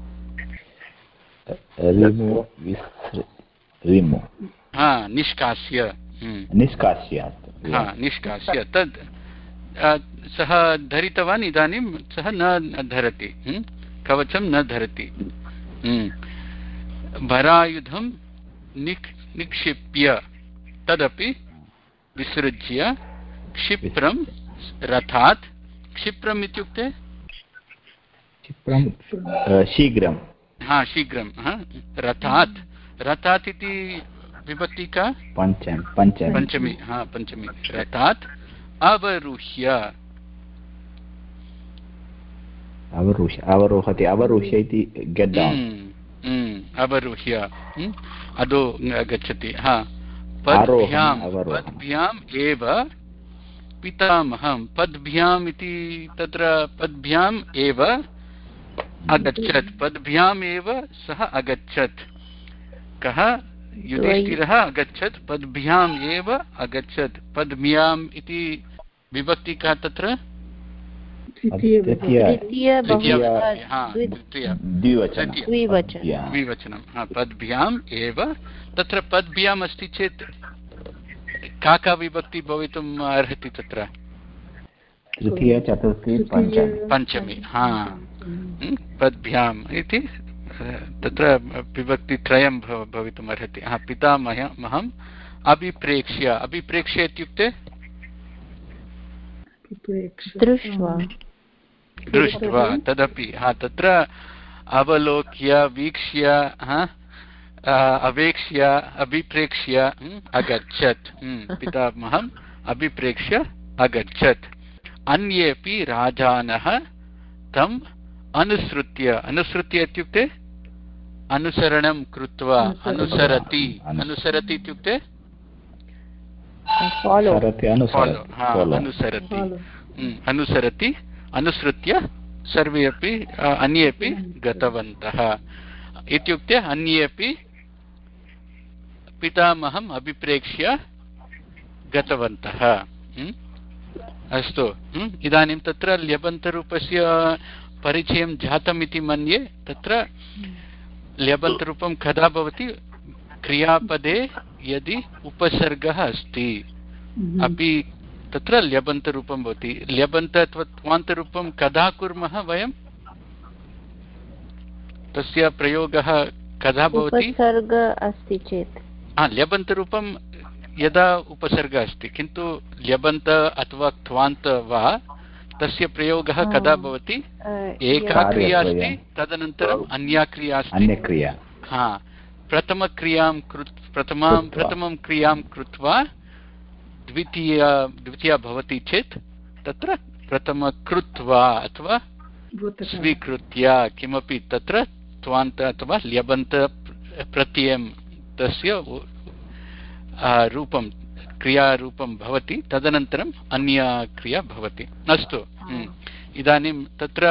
हा निष्कास्य निष्कास्य हा निष्कास्य तद् सः धरितवान् इदानीं सः न धरति कवचं न धरति भरायुधं निक् निक्षिप्य तदपि विसृज्य क्षिप्रं रथात् क्षिप्रम् इत्युक्ते क्षिप्रं शीघ्रं हा शीघ्रं हा रथात् रथात् इति विभक्ति का पञ्चमी पञ्चमी पञ्चमी हा पञ्चमी रथात् अवरुह्य अवरुह्य अवरोहति अवरुह्य इति गेट् डौन् अवरुह्य अधो गच्छति हा पद्भ्यां पद्भ्याम् एव पितामहं पद्भ्याम् इति तत्र पद्भ्याम् एव अगच्छत् पद्भ्याम् एव सः अगच्छत् कः युधिष्ठिरः अगच्छत् पद्भ्याम् एव अगच्छत् पद्भ्याम् इति विभक्ति का तत्र द्विवचनं पद्भ्याम् एव तत्र पद्भ्याम् अस्ति चेत् का का विभक्ति भवितुम् अर्हति तत्र तृतीय चतुर्थी पञ्चमी हा पद्भ्याम् इति तत्र विभक्तित्रयं भवितुम् अर्हति हा पितामहम् अभिप्रेक्ष्य अभिप्रेक्ष्य इत्युक्ते दृष्ट्वा दृष्ट्वा तदपि हा तत्र अवलोक्य वीक्ष्य अवेक्ष्य अभिप्रेक्ष्य अगच्छत् पितामहम् अभिप्रेक्ष्य अगच्छत् अन्येपि राजानः तम् अनुसृत्य अनुसृत्य इत्युक्ते अनुसरणं कृत्वा अनुसरति अनुसरति इत्युक्ते अनुसरति अनुसरति अनुसृत्य सर्वे अपि अन्येपि गतवन्तः इत्युक्ते अन्येपि पितामहम् अभिप्रेक्ष्य गतवन्तः अस्तु इदानीं तत्र ल्यबन्तरूपस्य परिचयं जातम् इति मन्ये तत्र ल्यबन्तरूपं कदा भवति क्रियापदे यदि उपसर्गः अस्ति अपि तत्र ल्यबन्तरूपं भवति ल्यबन्त अथवा त्वान्तरूपं कदा कुर्मः वयं तस्य प्रयोगः कदा भवति उपसर्ग अस्ति चेत् ल्यबन्तरूपं यदा उपसर्ग अस्ति किन्तु ल्यबन्त अथवा त्वान्त वा तस्य प्रयोगः कदा भवति एका क्रिया अस्ति तदनन्तरम् अन्या क्रिया अस्ति हा प्रथमक्रियां प्रथमां प्रथमं क्रियां कृत्वा द्वितीया द्वितीया भवति चेत् तत्र प्रथमकृत्वा अथवा स्वीकृत्य किमपि तत्र त्वान्त अथवा ल्यबन्त प्रत्ययं तस्य रूपं क्रियारूपं भवति तदनन्तरम् अन्या क्रिया भवति अस्तु इदानीं तत्र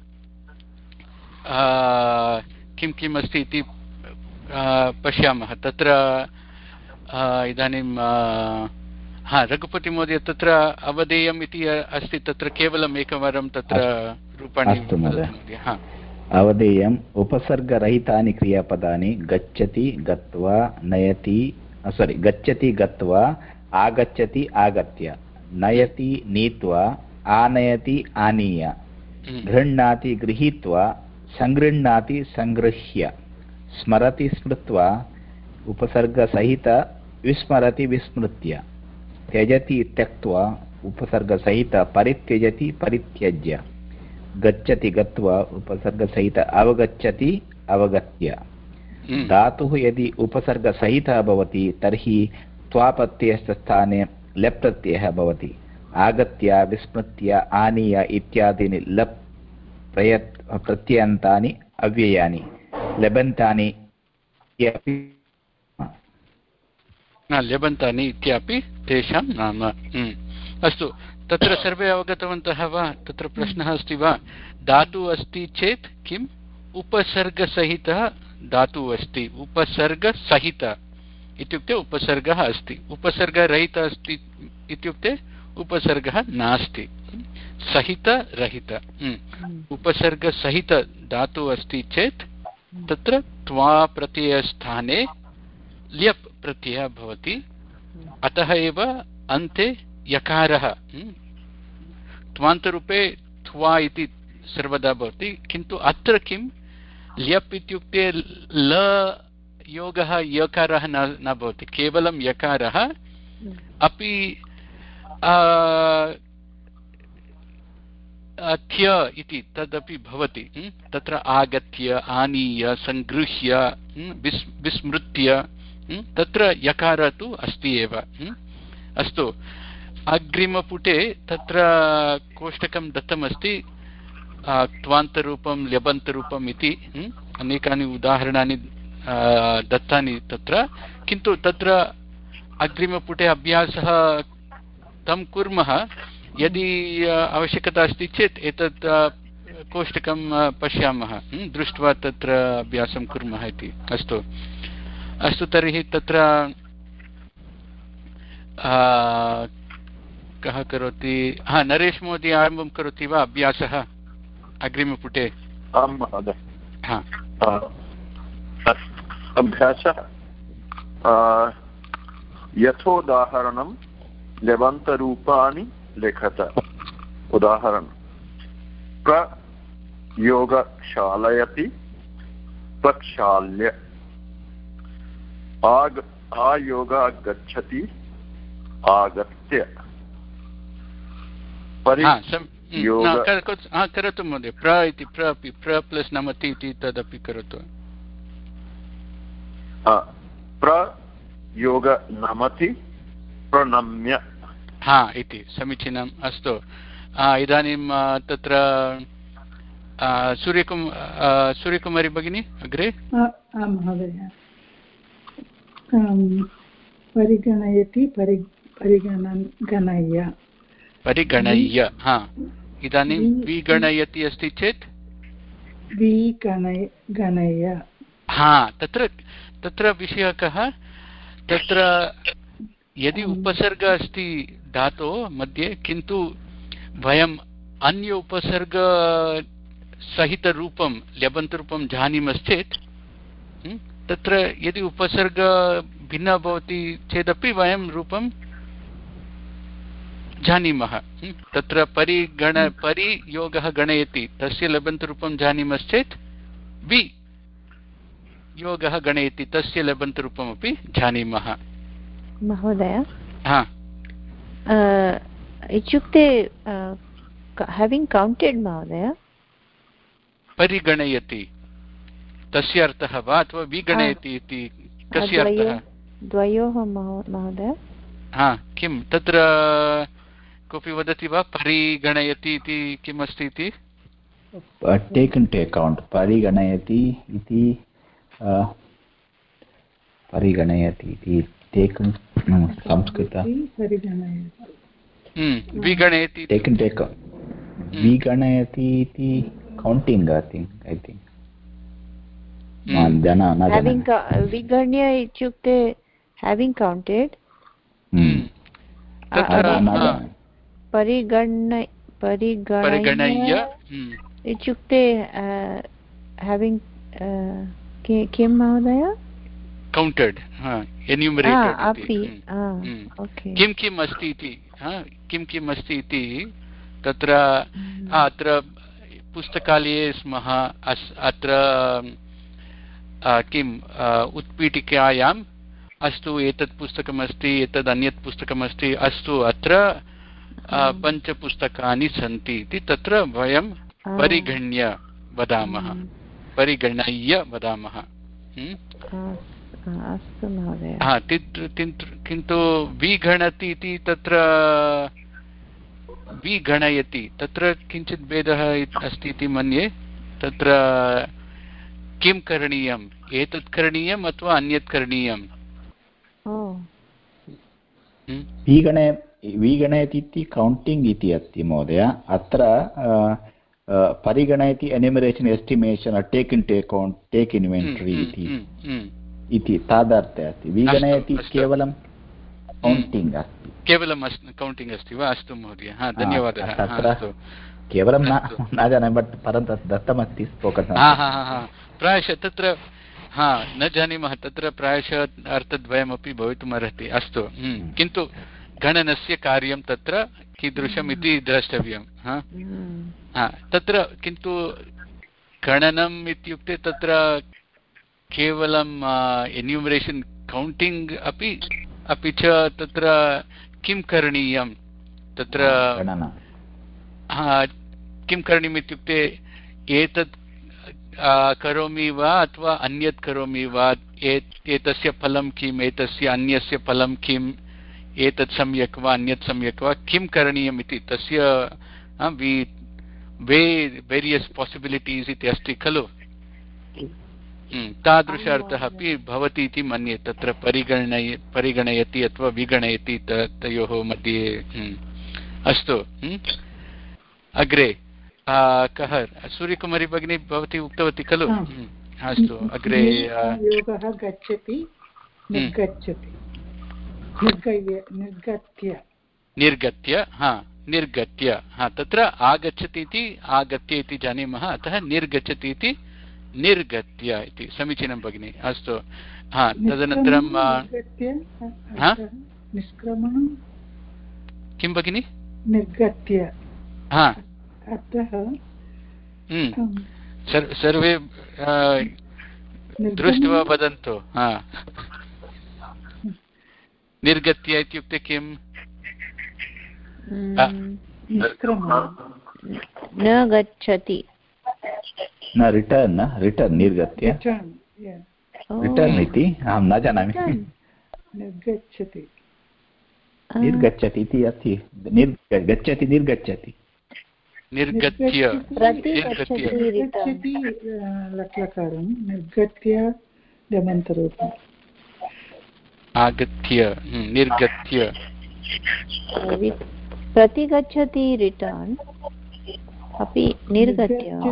किं किम् अस्ति इति पश्यामः तत्र इदानीं हा रघुपतिमहोदय तत्र अवधेयम् इति अस्ति तत्र केवलम् एकवारं तत्र रूपाणि हा अवधेयम् उपसर्गरहितानि क्रियापदानि गच्छति गत्वा नयति सारी गच्छति गत्वा आगच्छति आगत्य नयति नीत्वा आनयति आनीय गृह्णाति गृहीत्वा संगृह्णाति संगृह्य स्मरति स्मृत्वा उपसर्गसहित विस्मरति विस्मृत्य त्यजति त्यक्त्वा उपसर्गसहित परित्यजति परित्यज्य गच्छति गत्वा उपसर्गसहित अवगच्छति अवगत्य धातुः यदि उपसर्गसहितः भवति तर्हि त्वाप्रत्ययस्य स्थाने लप् प्रत्ययः भवति आगत्य विस्मृत्य आनीय इत्यादीनि लप् प्रयत् प्रत्ययान्तानि अव्ययानि लबन्तानि लबन्तानि इत्यपि तेषां नाम अस्तु तत्र सर्वे अवगतवन्तः वा तत्र प्रश्नः अस्ति वा धातुः अस्ति चेत् किम् उपसर्गसहितः धातुः अस्ति उपसर्गसहित इत्युक्ते उपसर्गः अस्ति उपसर्गरहित अस्ति इत्युक्ते उपसर्गः नास्ति सहितरहित उपसर्गसहित धातुः अस्ति चेत् तत्र त्वा प्रत्ययस्थाने ल्यप् प्रत्ययः भवति अतः एव अन्ते यकारः त्वान्तरूपे त्वा इति सर्वदा भवति किन्तु अत्र किं ल्यप् इत्युक्ते ल योगः यकारः न न भवति, केवलं यकारः अपि थ्य इति तदपि भवति। तत्र आगत्य, आनीय, सङ्गृह्य, विस् विस्मृत्य, तत्र यकार तु अस्ति एव। अस्तु, अग्रिमपुटे तत्र कोष्टकं दत्तमस्ति, त्वान्तरूपं ल्यबन्तरूपम् इति अनेकानि उदाहरणानि दत्तानि तत्र, किन्तु तत्र अग्रिमपुटे अभ्यासः तं कुर्मः। यदि आवश्यकता अस्ति चेत् एतत् कोष्टकं पश्यामः, दृष्ट्वा तत्र अभ्यासं कुर्मः इति। अस्तु अस्तु तर्हि तत्र कः करोति? हा, नरेश महोदय आरम्भं करोति वा अभ्यासः अग्रिमपुटे? आं महोदय। हा, अभ्यासः यथोदाहरणं लेबन्तरूपाणि लिखत। उदाहरणं: प्रयोगशालयति, प्रक्षाल्य। आग आयोग गच्छति, आगत्य। करोतु महोदय। प्र इति प्र अपि प्र प्लस् नमति इति तदपि करोतु। प्रयोग नमति, प्रणम्य। हा इति समीचीनम्। अस्तु, इदानीं तत्र सूर्यकुम सूर्यकुमारी भगिनी अग्रे। आं महोदय। परिगणयति, परि परिगणय्य परिगणय्य। हा, इदानीं विगणयति अस्ति चेत् विगणय्य। हा, तत्र तत्र विषयः कः? तत्र यदि उपसर्ग अस्ति धातोः मध्ये, किन्तु वयम् अन्य उपसर्ग सहितरूपं ल्यबन्तरूपं जानीमश्चेत्, तत्र यदि उपसर्ग भिन्नः भवति चेदपि वयं रूपं जानीमः। तत्र परिगण परियोगः गणयति, तस्य ल्यबन्तरूपं जानीमश्चेत् वि योगः गणयति, तस्य ल्यबन्तरूपमपि जानीमः। महोदय, हा, इत्युक्ते हेविङ्ग् कौण्टेड् महोदय? परिगणयति तस्य अर्थः वा अथवा विगणयति इति कस्य अर्थः? द्वयोः महोदय। हा, किं तत्र कोऽपि वदति वा? परिगणयति इति किम् अस्ति इति? Take into account. परिगणयति इति परिगणयति इति टेक् संस्कृत विगणयति टेक् इन् टु अकौण्ट्। विगणयति इति counting I think I think विगण्य इत्युक्ते हेविङ्ग् कौण्टेड्। परिगण्य परिगणय्य इत्युक्ते हेविङ्ग् किं महोदय? कौण्टेड्, एन्यूमरेटेड्। किं किम् अस्ति इति, किं किम् अस्ति इति तत्र अत्र पुस्तकालये स्मः। अत्र किम् उत्पीठिकायाम् अस्तु एतत् पुस्तकमस्ति, एतद् अन्यत् पुस्तकमस्ति, अस्तु अत्र पञ्चपुस्तकानि सन्ति इति तत्र वयं परिगण्य वदामः, परिगणय्य वदामः। अस्तु महोदय। हा, किन्तु विगणति इति तत्र विगणयति तत्र किञ्चित् भेदः अस्ति इति मन्ये। तत्र किं करणीयम्, एतत् करणीयम् अथवा अन्यत् करणीयम्? विगणयति इति कौण्टिङ्ग् इति अस्ति महोदय। अत्र परिगणयति enumeration, estimation, take into account, take inventory इति तादर्थे अस्ति। विगणयति केवलं कौण्टिङ्ग् अस्ति, केवलं कौण्टिङ्ग् अस्ति वा? अस्तु महोदय, हा, धन्यवादः। तत्र केवलं न न जाने, बट् परन्तु दत्तमस्ति स्पोकन्। हा हा हा, प्रायशः तत्र हा न जानीमः, तत्र प्रायशः अर्थद्वयमपि भवितुमर्हति। अस्तु, किन्तु गणनस्य कार्यं तत्र कीदृशम् इति द्रष्टव्यं। हा, तत्र किन्तु गणनम् इत्युक्ते तत्र केवलं एन्यूमरेशन् कौण्टिङ्ग् अपि अपि च तत्र किं करणीयं तत्र किं करणीयम् इत्युक्ते एतत् करोमि वा अथवा अन्यत् करोमि वा एतस्य फलं किम् एतस्य अन्यस्य फलं किम् एतत् सम्यक् वा अन्यत् सम्यक् वा किं करणीयम् इति तस्य वेरियस् पासिबिलिटीस् इति अस्ति खलु तादृश अर्थः अपि भवति इति मन्ये तत्र परिगणय परिगणयति अथवा विगणयति तयोः मध्ये अस्तु अग्रे कः सूर्यकुमारी भगिनी भवती उक्तवती खलु अस्तु अग्रे योगः गच्छति निर्गच्छति निर्गत्य निर्गत्य हा निर्गत्य हा तत्र आगच्छति इति आगत्य इति जानीमः अतः निर्गच्छति इति निर्गत्य इति समीचीनं भगिनि अस्तु हा तदनन्तरं निष्क्रमणं किं भगिनि निर्गत्य हा अतः सर्वे दृष्ट्वा वदन्तु हा निर्गत्य इत्युक्ते किम् न गच्छति न रिटर्न् रिटर्न् निर्गत्य रिटर्न् इति अहं न जानामि निर्गच्छति निर्गच्छति इति अस्ति गच्छति निर्गच्छति निर्गत्य निर्गच्छति लट्लकारं निर्गत्य दमन्तरूपम् आगत्य निर्गत्य प्रतिगच्छति रिटर्न् अपि निर्गत्य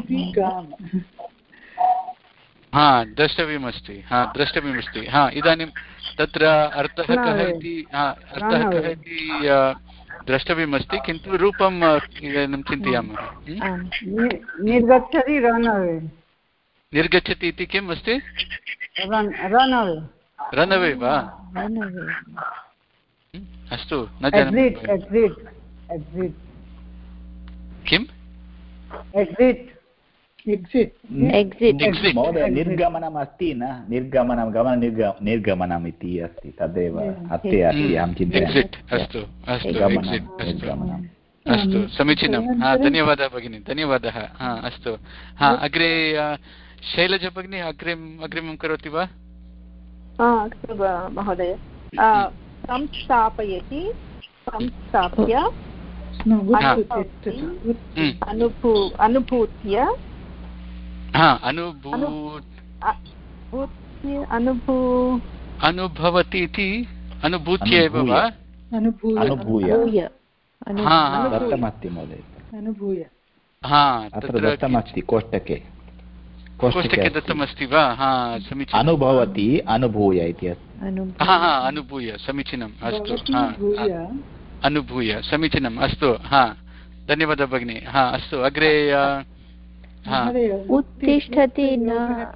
हा द्रष्टव्यमस्ति हा द्रष्टव्यमस्ति हा इदानीं तत्र अर्थः कः इति अर्थः कः इति द्रष्टव्यमस्ति किन्तु रूपं इदानीं चिन्तयामः निर्गच्छति रनवे निर्गच्छति इति किम् अस्ति रनवे रनवे वा अस्तु न जानामि किम् निर्गमनम् अस्ति न निर्गमनं गमन निर्गमनम् इति अस्ति तदेव अस्ति अहं चिन्तयामि अस्तु अस्तु अस्तु समीचीनं हा धन्यवादः भगिनी धन्यवादः हा अस्तु हा अग्रे शैलजा भगिनी अग्रिम अग्रिमं करोति वा महोदय संस्थापयति संस्थाप्य अनुभूत्य अनुभवति इति अनुभूत्य एव वा अनुभूय दत्तमस्ति महोदय अनुभूय हा तत्र दत्तमस्ति कोष्टके कोष्टके दत्तमस्ति वा हा समीचीनम् अनुभवति अनुभूय इति हा हा अनुभूय समीचीनम् अस्तु हा अनुभूय समीचीनम् अस्तु हा धन्यवादः भगिनी हा अस्तु अग्रे उत्तिष्ठति न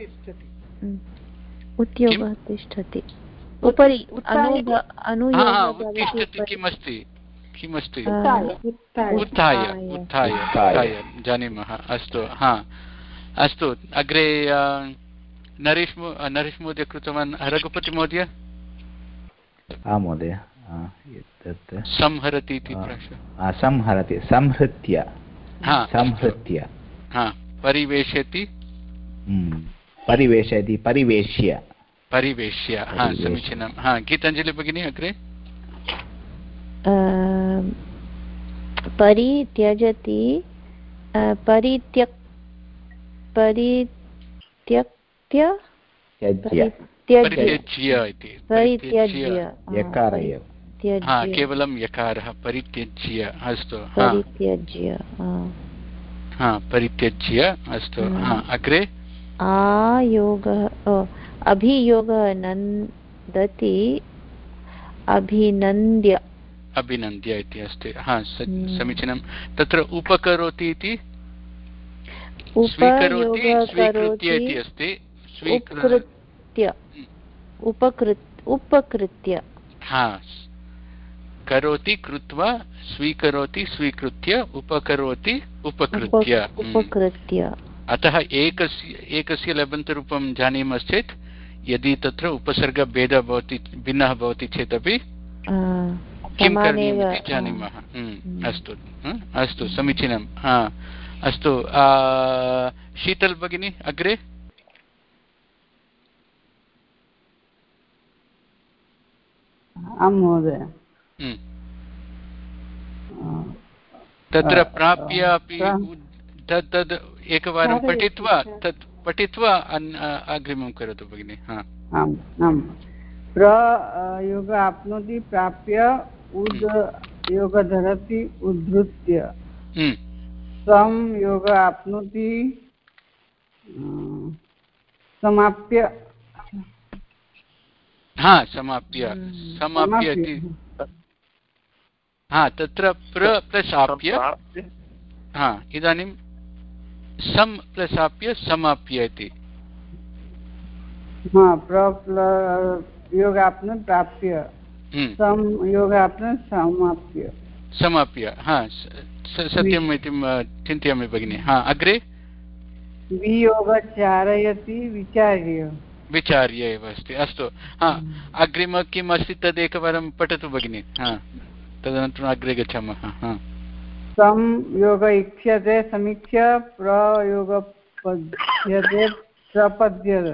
उद्योगः तिष्ठति उपरि उत्तिष्ठति किमस्ति किमस्ति उत्थाय उत्थाय उत्थाय जानीमः अस्तु हा अस्तु अग्रे नरेश नरेश महोदय कृतवान् रघुपति महोदय आं महोदय संहरति इति संहरति संहृत्य संहृत्य परिवेशयति परिवेशयति परिवेश्य परिवेश्य हा समीचीनं हा गीताञ्जलि भगिनी अग्रे परित्यजति परित्यक् परित्यक्त्य परित्यज्य इति परित्यज्य यकार एव हा केवलं यकारः परित्यज्य अस्तु परित्यज्य हा परित्यज्य अस्तु हा अग्रे आयोगः अभियोगः नन्दति अभिनन्द्य अभिनन्द्य इति अस्ति हा समीचीनं तत्र उपकरोति इति स्वीकरोति स्वीकृत्य इति अस्ति स्वीकृत्य उपकृत् उपकृत्य हा करोति कृत्वा स्वीकरोति स्वीकृत्य उपकरोति उपकृत्य उपकृत्य अतः एकस्य एकस्य लबन्तरूपं जानीमश्चेत् यदि तत्र उपसर्गभेदः भवति भिन्नः भवति चेदपि किं करणीयमिति जानीमः। अस्तु अस्तु समीचीनम्। अस्तु शीतल भगिनी अग्रे। आं महोदय। तत्र प्राप्य अपि तत् तद् एकवारं पठित्वा तत् पठित्वा अग्रिमं करोतु भगिनि। आम् आम्। प्रयोग आप्नोति प्राप्य उद योग धरति उद्धृत्य संयोग आप्नोति समाप्य। हा समाप्य समाप्य इति हा तत्र प्र प्लस् आप्य हा इदानीं सम् प्लस् आप्य समाप्य इति। हा प्रयोगाप्न प्राप्य सम योगाप्न समाप्य समाप्य हा सत्यम् इति चिन्तयामि भगिनि। हा अग्रे। वियोग चारयति विचार्य विचार्य एव अस्ति। अस्तु हा अग्रिम किम् अस्ति तद् एकवारं पठतु भगिनि। हा तदनन्तरम् अग्रे गच्छामः। हा संयोग इक्ष्यते समीक्ष्य प्रयोगपद्यते प्रपद्यते।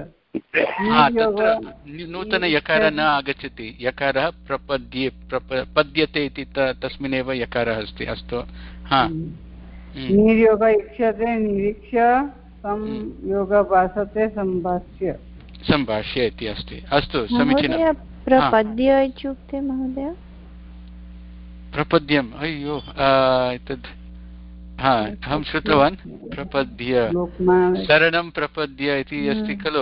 नूतन यकारः न आगच्छति। यकारः प्रपद्ये प्रपद्यते इति तस्मिन्नेव यकारः अस्ति। अस्तु हा निर्योग इक्ष्यते निरीक्ष्य संयोग भासते सम्भाष्य सम्भाष्य इति अस्ति। अस्तु समीचीनं। प्रपद्य इत्युक्ते महोदय प्रपद्यम् अय्यो एतद् हा अहं श्रुतवान् प्रपद्य शरणं प्रपद्य इति अस्ति खलु।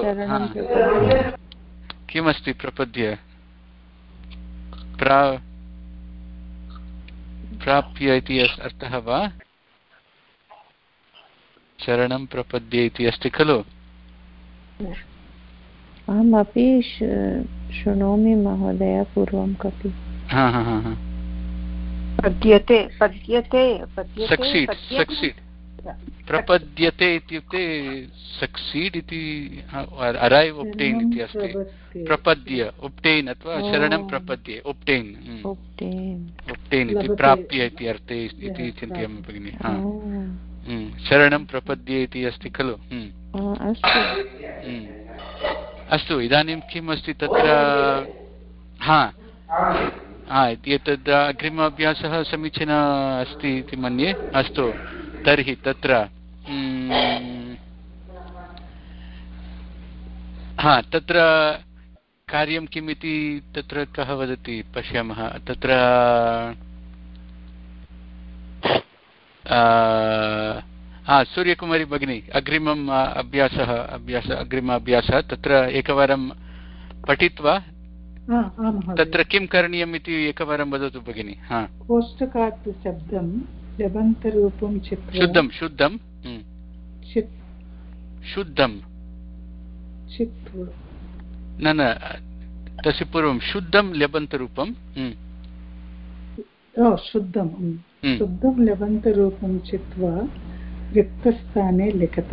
किमस्ति प्रपद्य प्रा प्राप्य इति अर्थः वा शरणं प्रपद्य इति अस्ति खलु। अहमपि शृणोमि महोदय पूर्वं कपि। हा हा हा पद्यते पद्यते सक्सीड् सक्सीड् प्रपद्यते इत्युक्ते सक्सीड् इति अरैव् ओब्टेन् इति अस्ति। प्रपद्य ओब्टेन् अथवा शरणं प्रपद्ये ओब्टेन् ओब्टेन् इति प्राप्य इति अर्थे इति चिन्तयामि भगिनि। हा शरणं प्रपद्ये इति अस्ति खलु। अस्तु इदानीं किम् अस्ति तत्र। हा हा एतद् अग्रिम अभ्यासः समीचीनः अस्ति इति मन्ये। अस्तु तर्हि तत्र हा तत्र कार्यं किम् इति तत्र कः वदति पश्यामः। तत्र हा सूर्यकुमारी भगिनी अग्रिमम् अभ्यासः अभ्यास अग्रिम अभ्यासः तत्र एकवारं पठित्वा तत्र किं करणीयम् इति एकवारं वदतु भगिनि। हा कोष्टकात् शब्दं लबन्तरूपं चित्वा शुद्धं शुद्धं शुद्धं न न तस्य पूर्वं शुद्धं लबन्तरूपं शुद्धं शुद्धं लबन्तरूपं चित्वा रिक्तस्थाने लिखत।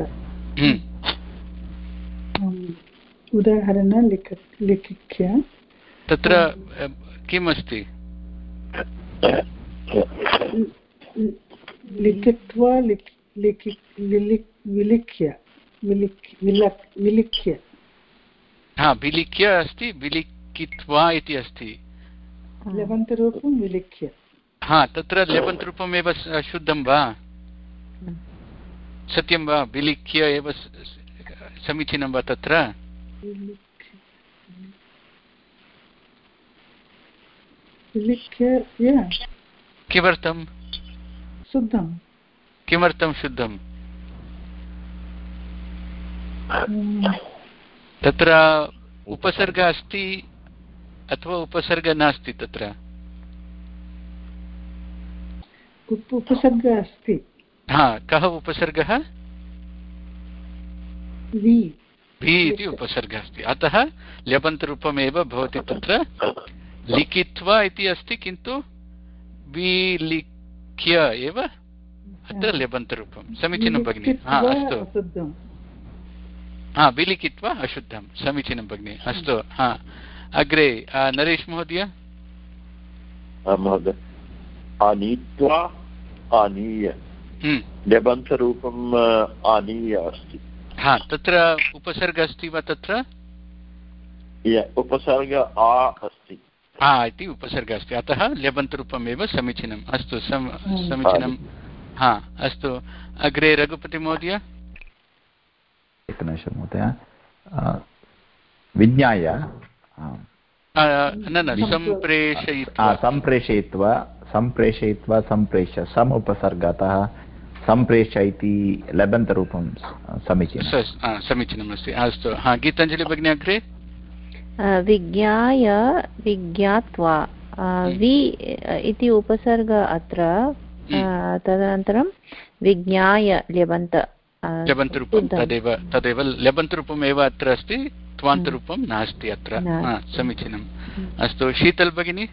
उदाहरण लिख्य तत्र किम् अस्ति लिखित्वा विलिख्य विलिख्य हा विलिख्य अस्ति विलिखित्वा इति अस्ति। लबन्तरूपं विलिख्य हा तत्र लबन्तरूपमेव शुद्धं वा सत्यं वा विलिख्य एव समीचीनं वा तत्र। किमर्थं शुद्धं किमर्थं शुद्धं तत्र उपसर्गः अस्ति अथवा उपसर्गः नास्ति। तत्र उपसर्गः अस्ति। हा कः उपसर्गः वि वि इति उपसर्गः अस्ति। अतः लबन्तरूपमेव भवति। तत्र लिखित्वा इति अस्ति किन्तु विलिख्य एव अत्र लबन्तरूपं। समीचीनं भगिनि। हा अस्तु हा विलिखित्वा अशुद्धं समीचीनं भगिनि अस्तु हा अग्रे नरेश महोदय महोदय आनीत्वा आनीय लेबन्तरूपम् आनीय अस्ति हा तत्र उपसर्ग अस्ति वा तत्र उपसर्ग आ अस्ति हा इति उपसर्ग अस्ति अतः लेबन्तरूपमेव समीचीनम् अस्तु समीचीनं हा अस्तु अग्रे रघुपति महोदय एकनिमिषं महोदय विज्ञाय न न सम्प्रेषयित्वा सम्प्रेषयित्वा सम्प्रेषयित्वा सम्प्रेष्य सम उपसर्गतः सम्प्रेष्य इति लबन्तरूपं समीचीनं समीचीनम् अस्ति अस्तु हा गीताञ्जलि भगिनी अग्रे विज्ञाय विज्ञात्वा वि इति उपसर्ग अत्र तदनन्तरं विज्ञाय लेबन्त लेबन्तरूपं तदेव तदेव लेबन्तरूपमेव अत्र अस्ति त्वान्तरूपं नास्ति अत्र समीचीनम् अस्तु शीतल भगिनी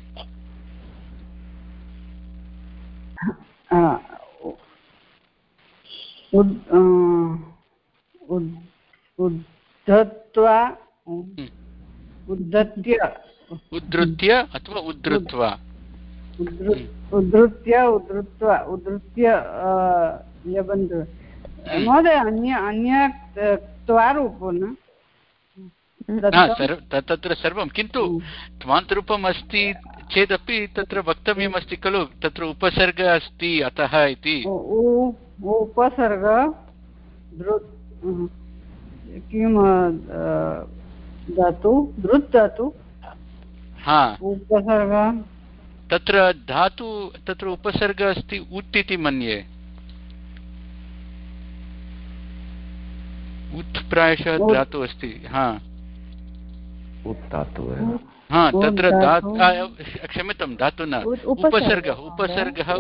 उद्धत्वा उद्धत्य उद्धृत्य अथवा उद्धृत्वा उद्धृत्य उद्धृत्वा उद्धृत्य लेबन्त महोदय अन्य अन्य त्वारूपो न तत्र सर्वं किन्तु त्वान्तरूपम् अस्ति चेदपि तत्र वक्तव्यमस्ति खलु तत्र उपसर्ग अस्ति अतः इति उपसर्ग किं धातु धृत् धातु हा उपसर्ग तत्र धातु तत्र उपसर्ग अस्ति उत् इति मन्ये उत् प्रायशः धातु अस्ति हा उत् धातु हा तत्र क्षम्यतां धातु न उपसर्गः उपसर्गः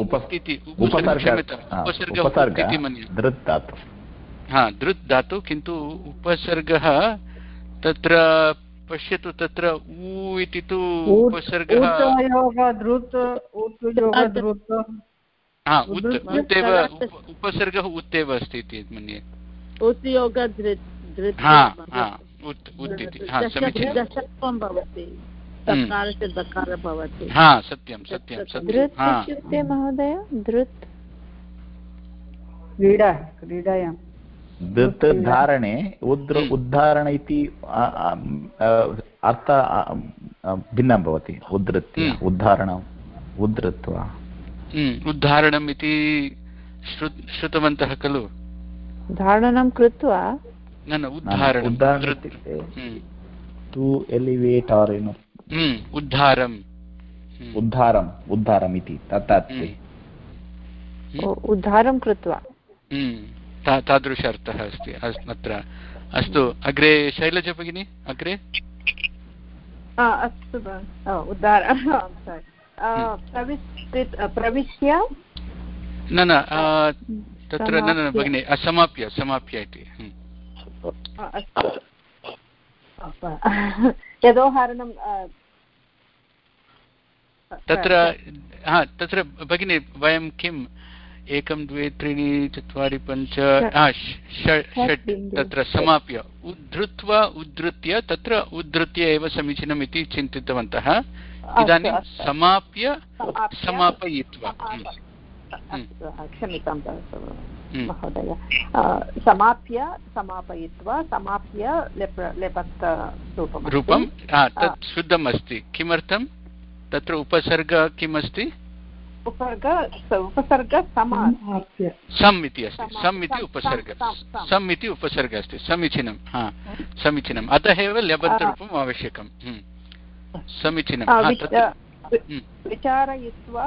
उपसर्गः इति मन्ये धृत् धातु हा धृत् धातु किन्तु उपसर्गः तत्र पश्यतु तत्र उ इति तु उपसर्गः हा उत् उत् एव उपसर्गः उत् एव अस्ति इति मन्ये हा हा उत् उत् इति हा समीचीनं हा सत्यं सत्यं सत्यं हा इत्युक्ते महोदय धृत् क्रीडा क्रीडायां धृत् धारणे उद्र उद्धारण इति अर्थ भिन्नं भवति उद्धृत्य उद्धारणम् उद्धृत्वा उद्धारणम् इति श्रुतवन्तः खलु धारणं कृत्वा न न उद्धारणम् टु एलिवेट् आर् उद्धारम् उद्धारम् उद्धारम् इति तत् उद्धारं कृत्वा तादृश अर्थः अस्ति अत्र अस्तु अग्रे शैलजा भगिनी अग्रे अस्तु उद्धार प्रविश्य न न तत्र न न भगिनी समाप्य समाप्य इति यदोहरणं तत्र हा तत्र भगिनी वयं किम् एकं द्वे त्रीणि चत्वारि पञ्च षट् तत्र समाप्य उद्धृत्वा उद्धृत्य तत्र उद्धृत्य एव समीचीनम् इति चिन्तितवन्तः इदानीं समाप्य समापयित्वा क्षम्यतां महोदय समाप्य समापयित्वा समाप्य लेपत् रूपं रूपं तत् शुद्धम् अस्ति किमर्थं तत्र उपसर्ग किम् अस्ति उपसर्ग उपसर्ग समाप्य सम् इति अस्ति सम् इति उपसर्ग सम् इति उपसर्ग अस्ति समीचीनं हा समीचीनम् अतः एव लेबन्तरूपम् आवश्यकं समीचीनं विचारयित्वा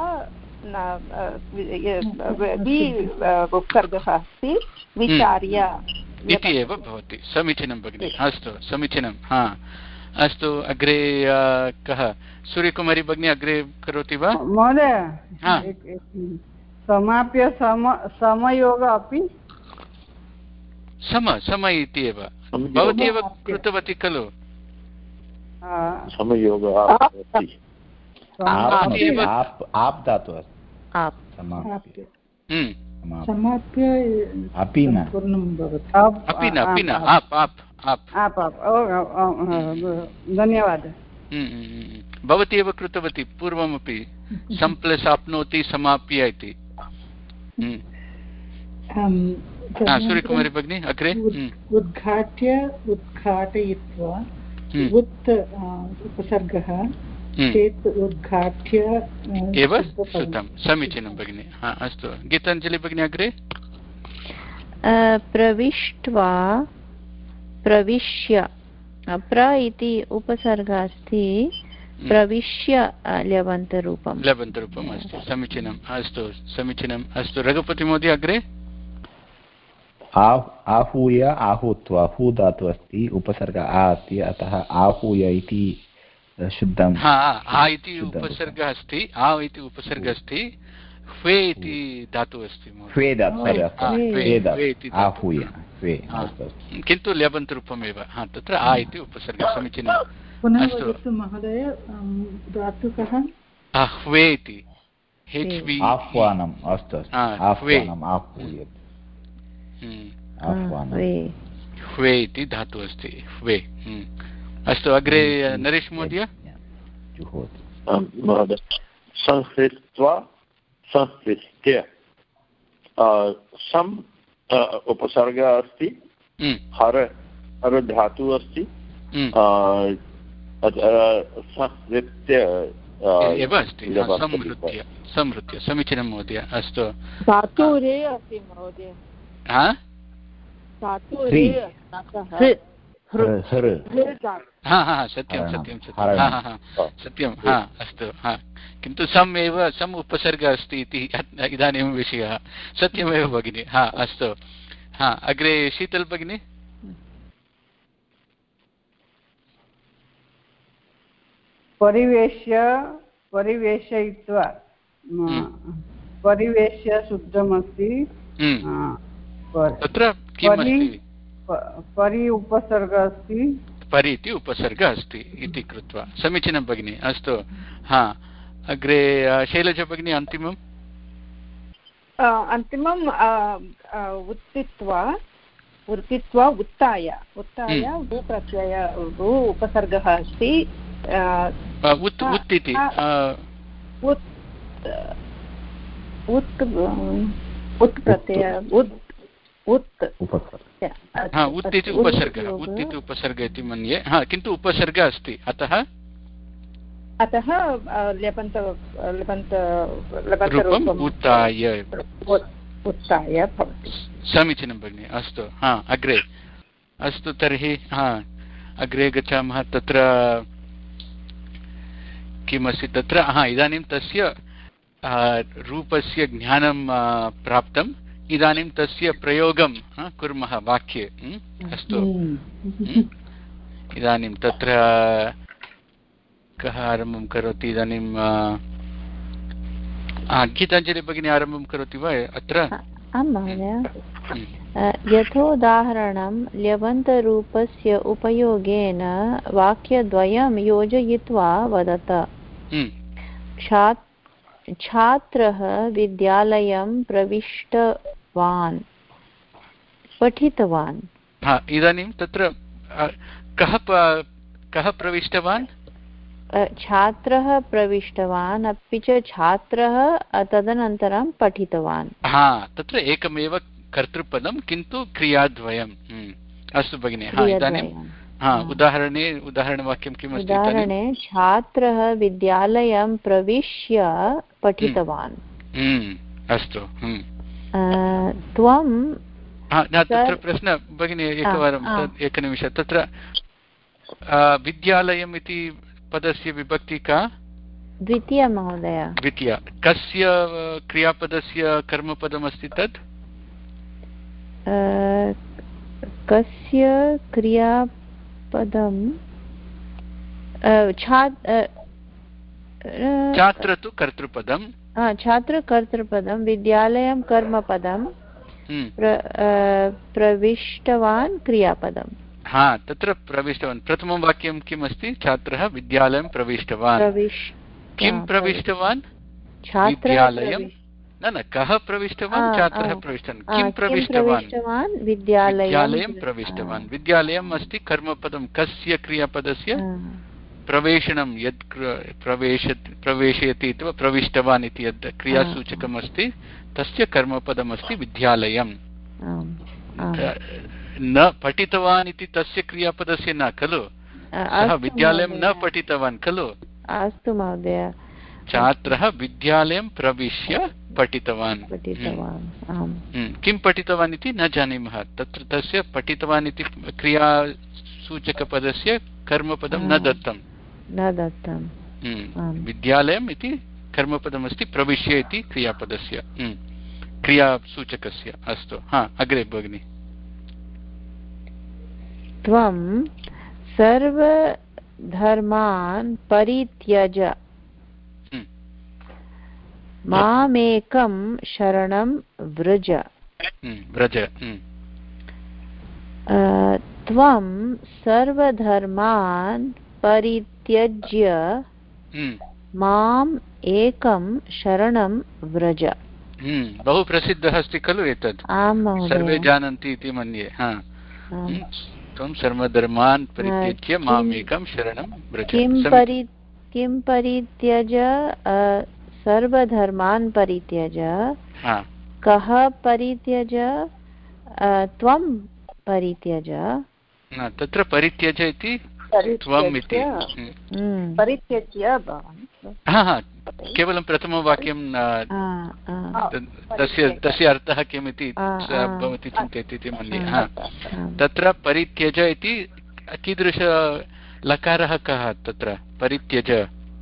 उपसर्गः अस्ति विचार्य इति एव भवति समीचीनं भगिनि अस्तु समीचीनं हा अस्तु अग्रे कः सूर्यकुमारी भगिनी अग्रे करोति वा महोदय समाप्य सम समयोग अपि सम सम इति एव भवती एव कृतवती खलु समयोग आप धातु समाप्य समाप्य अपि न पूर्णं भवति अपि न अपि न आप आप आप् आप् धन्यवादः। भवती एव कृतवती पूर्वमपि सम् प्लस् आप्नोति समाप्य इति। सूर्यकुमारी भगिनी अग्रे। उद्घाट्य उद्घाटयित्वा उत् उपसर्गः चेत् उद्घाट्य एव श्रुतं। समीचीनं भगिनि। अस्तु गीताञ्जलि भगिनी अग्रे। प्रविष्ट्वा प्रविश्य प्र इति उपसर्गः अस्ति प्रविश्य ल्यबन्तरूपं ल्यबन्तरूपम् अस्ति। समीचीनम्। अस्तु समीचीनम्। अस्तु रघुपति महोदय अग्रे। आहूय आहूत्वा हू धातु अस्ति उपसर्ग आ अस्ति अतः आहूय इति शुद्धं। आ इति उपसर्गः अस्ति आ इति उपसर्गः अस्ति ह्वे इति धातुः अस्ति किन्तु ल्यबन्तरूपमेव तत्र आ इति उपसर्गः। समीचीनं। पुनः वदतु महोदय धातुकः ह्वे इति आह्वानम्। अस्तु आह्वानम् आहूयते ह्वे इति धातुः अस्ति ह्वे। अस्तु अग्रे नरेश महोदय। महोदय संहृत्वा संहृत्य सम् उपसर्गः अस्ति हर हर धातुः अस्ति संहृत्य एव अस्ति संहृत्य संहृत्य। समीचीनं महोदय। अस्तु धातुरे अस्ति महोदय सत्यं सत्यं सत्यं सत्यं अस्तु किन्तु सम् एव सम् उपसर्गः अस्ति इति इदानीं विषयः। सत्यमेव भगिनि। हा अस्तु हा अग्रे शीतल भगिनी। परिवेश्य परिवेशयित्वा परिवेश्य शुद्धमस्ति तत्र किम् अस्ति परि उपसर्गः अस्ति परि इति उपसर्गः अस्ति इति कृत्वा। समीचीनं भगिनि। अस्तु हा अग्रे शैलजा भगिनी अन्तिमम् अन्तिमम् उत्थित्वा उत्थित्वा उत्थाय उत्थाय भू प्रत्यय भू उपसर्गः अस्ति उत् उत् इति उत् उत् उत् प्रत्यय उत् उत् उत् इति उपसर्गः उत् इति उपसर्गः इति मन्ये। हा किन्तु उपसर्गः अस्ति अतः अतः ल्यबन्त ल्यबन्त ल्यबन्तरूपम् उत्थाय उत्थाय भवति। समीचीनं भगिनि। अस्तु हा अग्रे। अस्तु तर्हि हा अग्रे गच्छामः। तत्र किमस्ति तत्र हा इदानीं तस्य रूपस्य ज्ञानं प्राप्तम्। इदानीं तस्य प्रयोगं कुर्मः वाक्ये। अस्तु इदानीं तत्र कः आरम्भं करोति इदानीं गीताञ्जलि भगिनी आरम्भं करोति वा अत्र? आं महोदय। यथोदाहरणं ल्यबन्तरूपस्य उपयोगेन वाक्यद्वयं योजयित्वा वदत। छात्रः विद्यालयं प्रविष्टवान् पठितवान्। इदानीं तत्र कः कः प्रविष्टवान्? छात्रः प्रविष्टवान् अपि च छात्रः तदनन्तरं पठितवान्। हा तत्र एकमेव कर्तृपदं किन्तु क्रियाद्वयम्। अस्तु भगिनि। हा इदानीं हा उदाहरणे उदाहरणवाक्यं किम् अस्ति? उदाहरणे छात्रः विद्यालयं प्रविश्य पठितवान्। अस्तु त्वं तत्र प्रश्नः भगिनि एकवारं एकनिमिषं तत्र विद्यालयम् इति पदस्य विभक्ति का? द्वितीया महोदय। द्वितीया। कस्य क्रियापदस्य कर्मपदमस्ति तत्? कस्य क्रियापदं? छात्र तु कर्तृपदं। छात्र कर्तृपदं विद्यालयं कर्मपदं प्रविष्टवान् क्रियापदम्। हा तत्र प्रविष्टवान् प्रथमं वाक्यं किम् अस्ति? छात्रः विद्यालयं प्रविष्टवान्। किं प्रविष्टवान्? विद्यालयं न न कः प्रविष्टवान् छात्रः प्रविष्टवान् किं प्रविष्टवान् विद्यालयं प्रविष्टवान् विद्यालयम् अस्ति कर्मपदं कस्य क्रियापदस्य प्रवेशनं यत् प्रवेश प्रवेशयति इति प्रविष्टवान् इति यत् क्रियासूचकम् अस्ति तस्य कर्मपदमस्ति विद्यालयं न पठितवान् इति तस्य क्रियापदस्य न खलु सः विद्यालयं न पठितवान् खलु अस्तु महोदय छात्रः विद्यालयं प्रविश्य पठितवान् किं पठितवान् इति न जानीमः तत्र तस्य पठितवान् इति क्रियासूचकपदस्य कर्मपदं न दत्तं न दत्तं विद्यालयम् इति कर्मपदमस्ति प्रविश्य इति क्रियापदस्य क्रियासूचकस्य अस्तु हा अग्रे भगिनि त्वं सर्वधर्मान् परित्यज मामेकं शरणं व्रज व्रज त्वं सर्वधर्मान् परित्यज्य माम् एकं शरणं व्रज बहु प्रसिद्धः अस्ति खलु एतत् सर्वे जानन्ति इति मन्ये त्वं सर्वधर्मान् परित्यज्य माम् एकं शरणं व्रज किं परित्यज सर्वधर्मान् परित्यज कः परित्यज त्वं परित्यज तत्र परित्यज इति त्वम् इति परित्यज्य केवलं प्रथमवाक्यं तस्य तस्य अर्थः किम् इति भवती चिन्तयति इति मन्ये तत्र परित्यज इति कीदृश लकारः कः तत्र परित्यज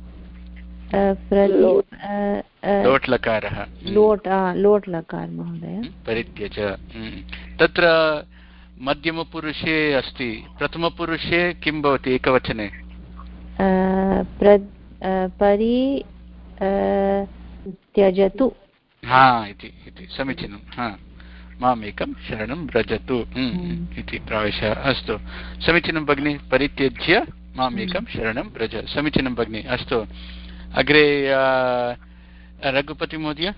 लोट् लकारः लोट् लोट् लकार महोदय परित्यज तत्र मध्यमपुरुषे अस्ति प्रथमपुरुषे किं भवति एकवचने परि त्यजतु हा इति इति समीचीनं हा माम् एकं शरणं व्रजतु इति प्रायशः अस्तु समीचीनं भगिनि परित्यज्य माम् एकं शरणं व्रज समीचीनं भगिनि अस्तु अग्रे रघुपति महोदय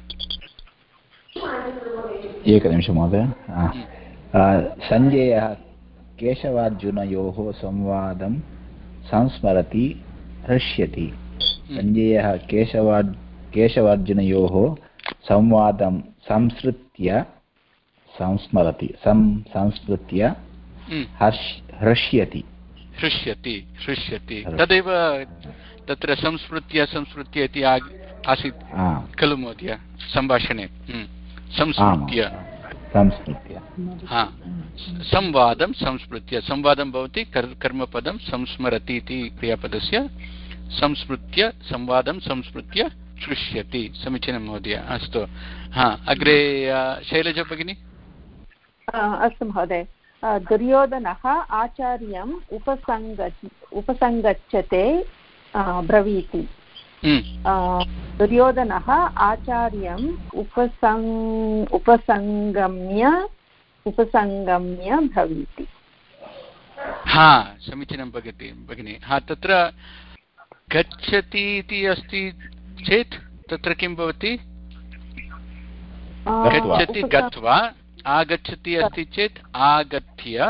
एकनिमिषं महोदय सञ्जयः केशवार्जुनयोः संवादं संस्मरति हृष्यति सञ्जयः केशवार् केशवार्जुनयोः संवादं संसृत्य संस्मरति सं संस्मृत्य हृष्यति हृष्यति हृष्यति तदेव तत्र संस्मृत्य संस्मृत्य इति आसीत् खलु महोदय सम्भाषणे संस्मृत्य संस्मृत्य हा संवादं संस्मृत्य संवादं भवति कर्मपदं संस्मरति इति क्रियापदस्य संस्मृत्य संवादं संस्मृत्य हृष्यति समीचीनं महोदय अस्तु हा अग्रे शैलजा भगिनी अस्तु महोदय दुर्योधनः आचार्यम् उपसङ्ग उपसङ्गच्छते ब्रवीति दुर्योधनः आचार्यम् उपसङ् उपसङ्गम्य उपसङ्गम्य ब्रवीति हा समीचीनं भगिनी भगिनी हा तत्र गच्छति इति अस्ति चेत् तत्र किं भवति गच्छति गत्वा आगच्छति अस्ति चेत् आगत्य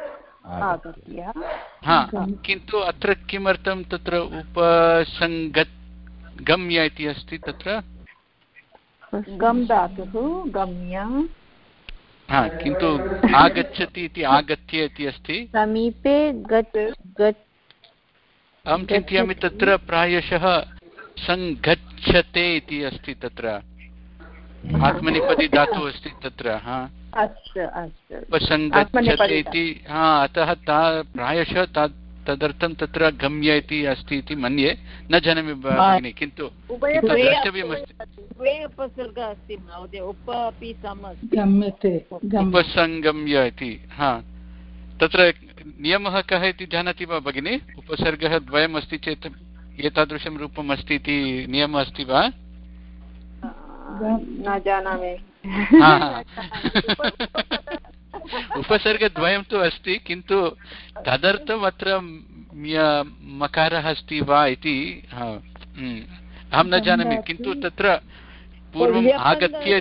हा किन्तु अत्र किमर्थं तत्र उपसङ्गत् गम्य इति अस्ति तत्र गम् धातुः गम्य हा किन्तु आगच्छति इति आगत्य इति अस्ति समीपे गत् गत् अहं चिन्तयामि तत्र प्रायशः सङ्गच्छते इति अस्ति तत्र आत्मनेपदी धातुः अस्ति तत्र हा उपसङ्गच्छते इति हा अतः ता प्रायशः तदर्थं तत्र गम्य इति अस्ति इति मन्ये न जानामि भगिनि किन्तु द्रष्टव्यमस्ति उपसङ्गम्य इति हा तत्र नियमः कः इति जानाति वा भगिनि उपसर्गः द्वयम् अस्ति चेत् एतादृशं रूपम् अस्ति इति नियमः अस्ति वा न जानामि उपसर्गद्वयं तु अस्ति किन्तु तदर्थम् अत्र मकारः अस्ति वा इति अहं न जानामि किन्तु तत्र पूर्वम् आगत्य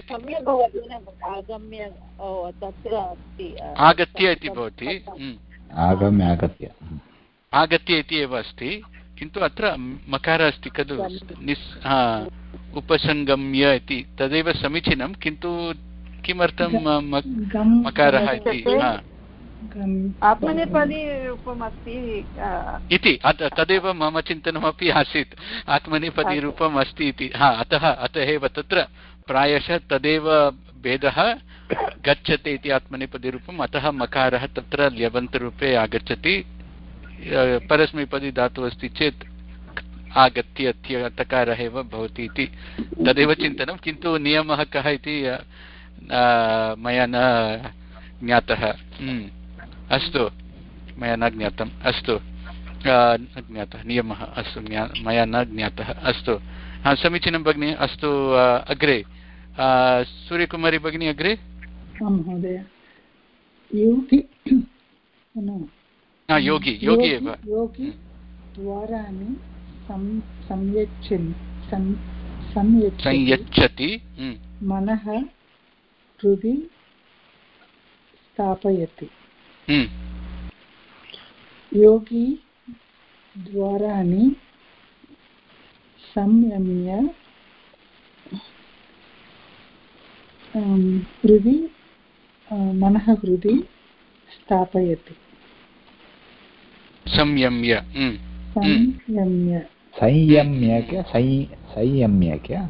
आगत्य इति भवति आगम्य आगत्य आगत्य इति एव अस्ति किन्तु अत्र मकारः अस्ति खलु निस् उपसङ्गम्य इति तदेव समीचीनं किन्तु किमर्थं मकारः इति आत्मनेपदी रूपमस्ति इति तदेव मम चिन्तनमपि आसीत् आत्मनेपदीरूपम् अस्ति इति हा अतः अतः एव तत्र प्रायशः तदेव भेदः गच्छति इति आत्मनेपदीरूपम् अतः मकारः तत्र ल्यबन्तरूपे आगच्छति परस्मैपदी धातुः अस्ति चेत् आगत्य तकारः एव भवति इति तदेव चिन्तनं किन्तु नियमः कः इति मया न ज्ञातः अस्तु मया न ज्ञातम् अस्तु न ज्ञातः नियमः अस्तु मया न ज्ञातः अस्तु हा समीचीनं भगिनि अस्तु अग्रे सूर्यकुमारी भगिनी अग्रे महोदय योगी योगी योगी एव योगी द्वाराणि संयच्छति मनः हृदि स्थापयति योगी द्वाराणि संयम्य हृदि मनः हृदि स्थापयति संयम्य संयम्य संयम्य क्या संयम्य क्या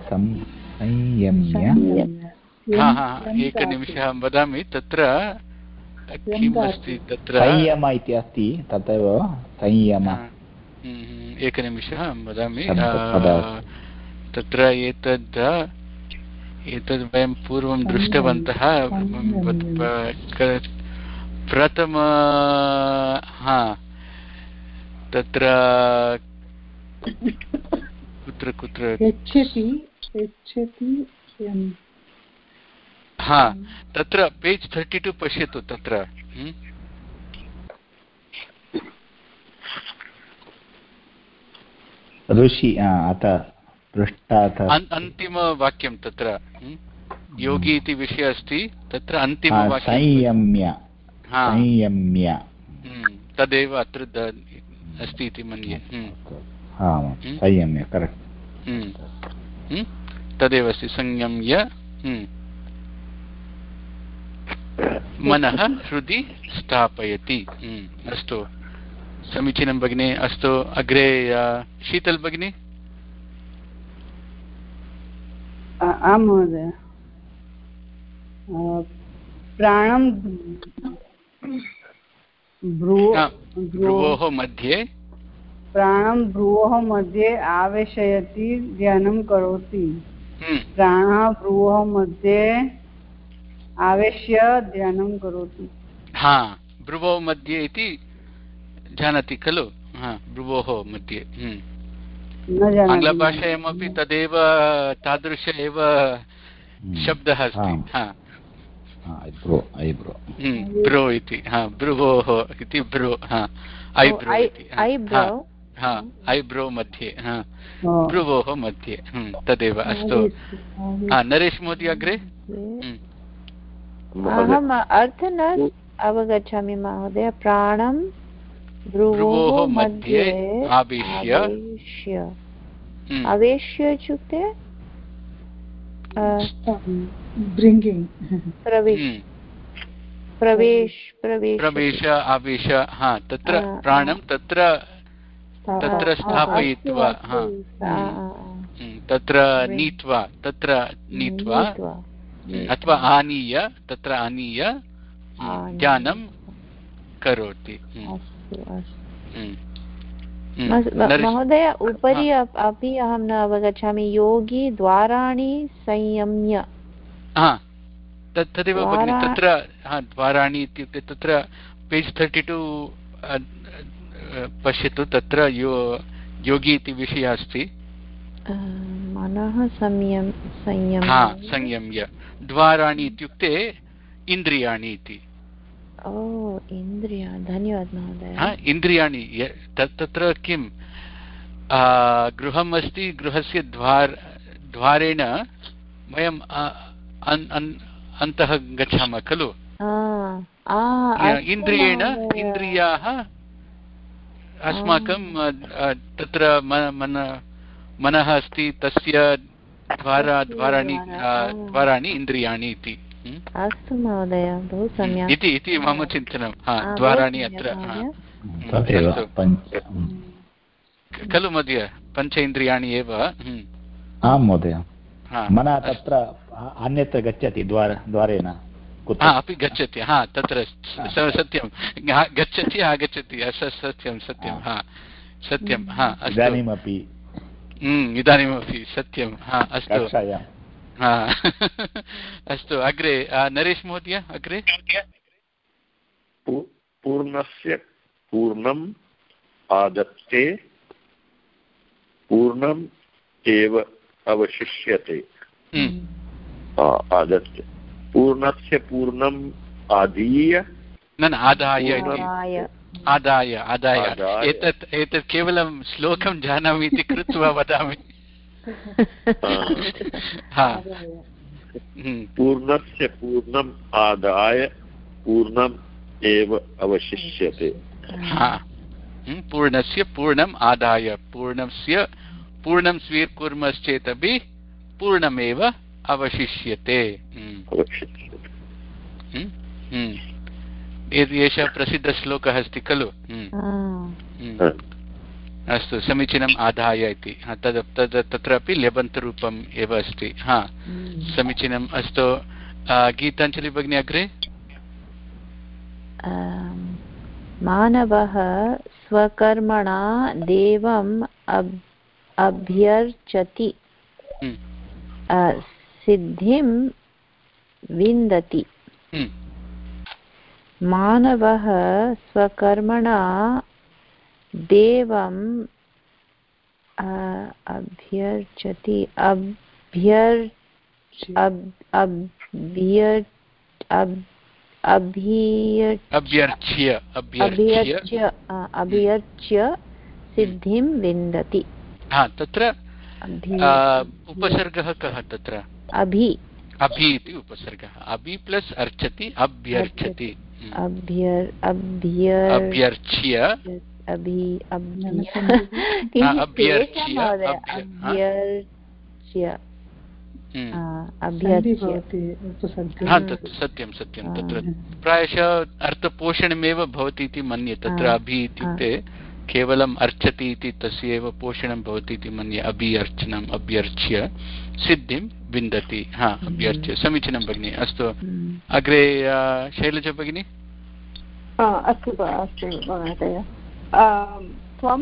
संयम्य हा हा एकनिमिषः वदामि तत्र किम् अस्ति तत्र संयम इति अस्ति तदेव संयम एकनिमिषः वदामि तत्र एतद् एतद् वयं पूर्वं दृष्टवन्तः प्रथम हा तत्र कुत्र कुत्र यच्छति यच्छति हा तत्र पेज् थर्टि टु पश्यतु तत्र ऋषि अतः पृष्ठात् अन्तिमवाक्यं तत्र योगी इति विषयः अस्ति तत्र अन्तिमवाक्यं संयम्य संयम्य तदेव अत्र अस्ति इति मन्ये संयम्य करेक्ट् तदेव अस्ति संयम्य मनः हृदि स्थापयति अस्तु समीचीनं भगिनी अस्तु अग्रे शीतल भगिनी आं महोदय प्राणं भ्रुवोः मध्ये प्राणं भ्रुवोः मध्ये आवेशयति ध्यानं करोति प्राणः भ्रुवोः मध्ये आवेश्य ध्यानं करोति हा भ्रुवोः मध्ये इति जानाति खलु हा भ्रुवोः मध्ये आङ्ग्लभाषायामपि तदेव तादृश एव शब्दः अस्ति हा ब्रो इति हा भ्रुवोः इति ब्रो हा ऐब्रो इति हा ऐब्रो मध्ये हा भ्रुवोः मध्ये तदेव अस्तु हा नरेश मोदी अग्रे अहम् अर्थं न अवगच्छामि महोदय प्राणं भ्रुवोः मध्ये आवेश्य आवेश्य इत्युक्ते ब्रिङ्गिङ्ग् प्रवेश प्रवेश प्रवेश प्रवेश आवेश हा तत्र प्राणं तत्र तत्र स्थापयित्वा हा तत्र नीत्वा तत्र नीत्वा अथवा आनीय तत्र आनीय ध्यानं करोति महोदय उपरि अपि अहं न अवगच्छामि योगी द्वाराणि संयम्य तदेव भगिनि तत्र द्वाराणि इत्युक्ते तत्र पेज् थर्टि टु पश्यतु तत्र यो योगी इति विषयः अस्ति मनः संयम संयम्य द्वाराणि इत्युक्ते इन्द्रियाणि इति ओ इन्द्रिया धन्यवादः महोदय इन्द्रियाणि तत्र किं गृहम् अस्ति गृहस्य द्वार द्वारेण वयम् अन्तः गच्छामः खलु इन्द्रियेण इन्द्रियाः अस्माकं तत्र मनः अस्ति तस्य द्वारा द्वाराणि द्वाराणि इन्द्रियाणि इति अस्तु महोदय बहु सम्यक् इति इति मम चिन्तनं द्वाराणि अत्र खलु महोदय पञ्च इन्द्रियाणि एव आं महोदय मनः तत्र अन्यत्र गच्छति द्वार द्वारेण अपि गच्छति हा तत्र सत्यं गच्छति आगच्छति सत्यं सत्यं हा सत्यं हा इदानीमपि इदानीमपि सत्यं हा अस्तु हा अस्तु अग्रे नरेश महोदय अग्रे पूर्णस्य पूर्णम् आदत्ते पूर्णम् एव अवशिष्यते आदत्ते पूर्णस्य पूर्णम् आदीय न न आदाय आदाय आदाय एतत् एतत् केवलं श्लोकं जानामि इति कृत्वा वदामि पूर्णस्य पूर्णम् आदाय पूर्णम् एव अवशिष्यते पूर्णस्य पूर्णम् आदाय पूर्णस्य पूर्णं स्वीकुर्मश्चेदपि पूर्णमेव अवशिष्यते एषः प्रसिद्धश्लोकः अस्ति खलु अस्तु समीचीनम् आदाय इति तद् तद् तत्रापि लेबन्तरूपम् एव अस्ति हा समीचीनम् अस्तु गीताञ्जलि भगिनी अग्रे मानवः स्वकर्मणा देवम् अभ्यर्चति सिद्धिं विन्दति मानवः स्वकर्मणा देवम् अभ्यर्चति अभ्यर् अभ्यर्च्य अभ्यर्च्य सिद्धिं विन्दति हा तत्र उपसर्गः कः तत्र अभि अभि इति उपसर्गः अभि प्लस् अर्चति अभ्यर्चति अभ्यर्च्य सत्यं सत्यं तत्र प्रायशः अर्थपोषणमेव भवति इति मन्ये तत्र अभि इत्युक्ते केवलम् अर्चति इति तस्य एव पोषणं भवति इति मन्ये अभि अर्चनम् अभ्यर्च्य सिद्धिं विन्दति हा अभ्यर्च्य समीचीनं भगिनि अस्तु अग्रे शैलजा भगिनी अस्तु अस्तु महोदय त्वं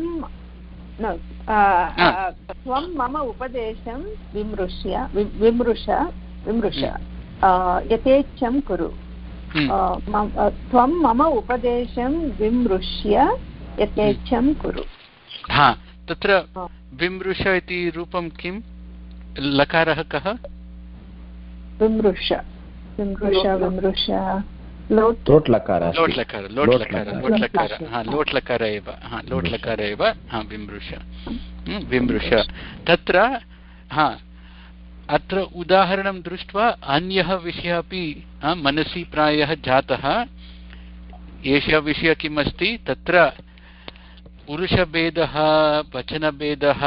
त्वं मम उपदेशं विमृश्य विमृश विमृश यथेच्छं कुरु त्वं मम उपदेशं विमृश्य यथेच्छं कुरु हा तत्र विमृश इति रूपं किं लकारः कः विमृश विमृश विमृश लोट् लकार लोट् लकार लोट् लकार लोट् लकार हा लोट् लकार एव हा लोट् लकार एव हा विमृश विमृश तत्र हा अत्र उदाहरणं दृष्ट्वा अन्यः विषयः अपि मनसि प्रायः जातः एषः विषयः किम् अस्ति तत्र पुरुषभेदः वचनभेदः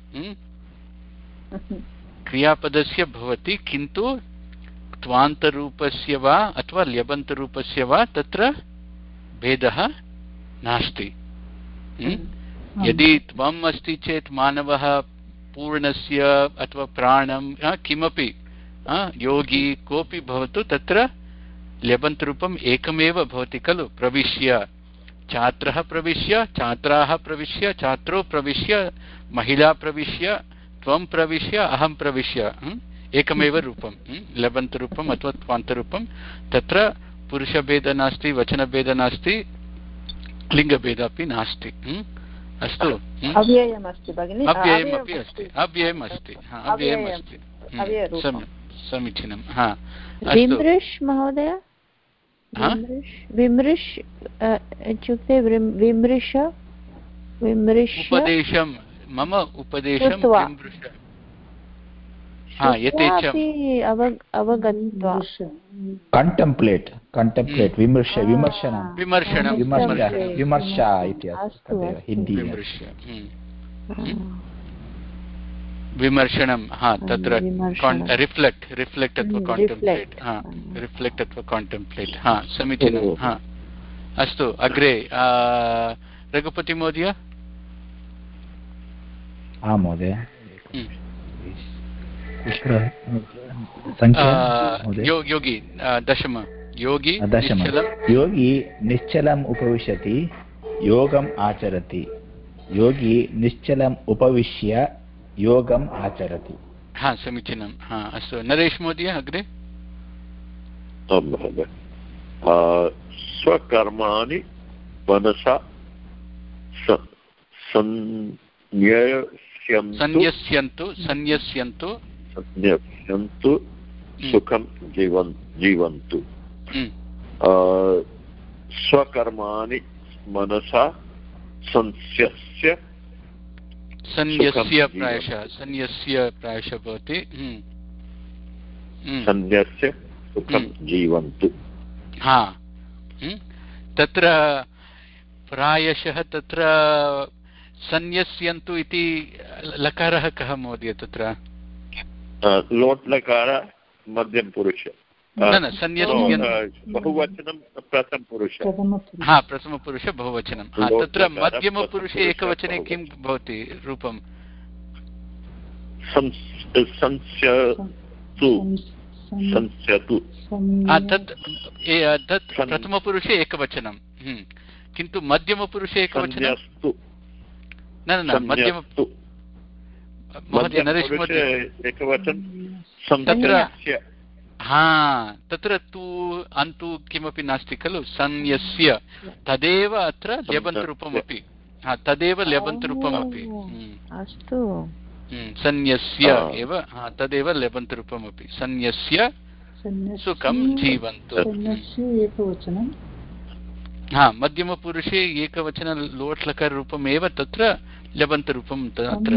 क्रियापदस्य भवति किन्तु त्वान्तरूपस्य वा अथवा ल्यबन्तरूपस्य वा तत्र भेदः नास्ति यदि त्वम् अस्ति चेत् मानवः पूर्णस्य अथवा प्राणं किमपि योगी कोऽपि भवतु तत्र ल्यबन्तरूपम् एकमेव भवति खलु प्रविश्य छात्रः प्रविश्य छात्राः प्रविश्य छात्रो प्रविश्य महिला प्रविश्य त्वं प्रविश्य अहं प्रविश्य एकमेव रूपं लबन्तरूपम् अथवा त्वान्तरूपं तत्र पुरुषभेदः नास्ति वचनभेदः नास्ति लिङ्गभेदः अपि नास्ति अस्तु अव्ययमस्ति भगिनि अव्ययमपि अस्ति अव्ययम् अस्ति अव्ययम् अस्ति समीचीनं हा विमृश् महोदय विमृश् इत्युक्ते विमृश विमृश उपदेशं मम उपदेशं विमृश अवगत्वा कण्टेम्प्लेट् कण्टेम्प्लेट् विमर्श विमर्शनं विमर्शनं विमर्श इति तदेव हिन्दी विमर्शनं हा तत्र रिफ्लेक्ट् रिफ्लेक्ट् अथवा काण्टेम्प्लेट् हा रिफ्लेक्ट् अथवा काण्टेम्प्लेट् हा समीचीनं हा अस्तु अग्रे रघुपति महोदय आं महोदय योगी दशम योगी दशम योगी निश्चलम् उपविशति योगम् आचरति योगी निश्चलम् उपविश्य योगम् आचरति हा समीचीनं हा अस्तु नरेश महोदय अग्रे स्वकर्माणि मनसा सन्यस्यन्तु सन्यस्यन्तु सन्यस्यन्तु सुखं जीवन् जीवन्तु स्वकर्माणि मनसा संस्यस्य सन्यस्य प्रायशः सन्यस्य प्रायशः भवति सन्यस्य सुखं जीवन्तु हा तत्र प्रायशः तत्र सन्यस्यन्तु इति लकारः कः महोदय तत्र लोट् लकार मध्यमपुरुष न न सन्यस्यन्तु बहुवचनं प्रथमपुरुष हा प्रथमपुरुष बहुवचनं हा तत्र मध्यमपुरुषे एकवचने किं भवति रूपं संस्यतु तत् तत् प्रथमपुरुषे एकवचनं किन्तु मध्यमपुरुषे एकवचनं न न मध्यम महोदय नरेश महोदय तत्र हा तत्र तु अन्तु किमपि नास्ति खलु सन्यस्य तदेव अत्र ल्यबन्तरूपमपि हा तदेव ल्यबन्तरूपमपि अस्तु सन्यस्य एव हा तदेव ल्यबन्तरूपमपि सन्यस्य सुखं जीवन्तु हा मध्यमपुरुषे एकवचन लोट् लकार रूपमेव तत्र लबन्तरूपं तत्र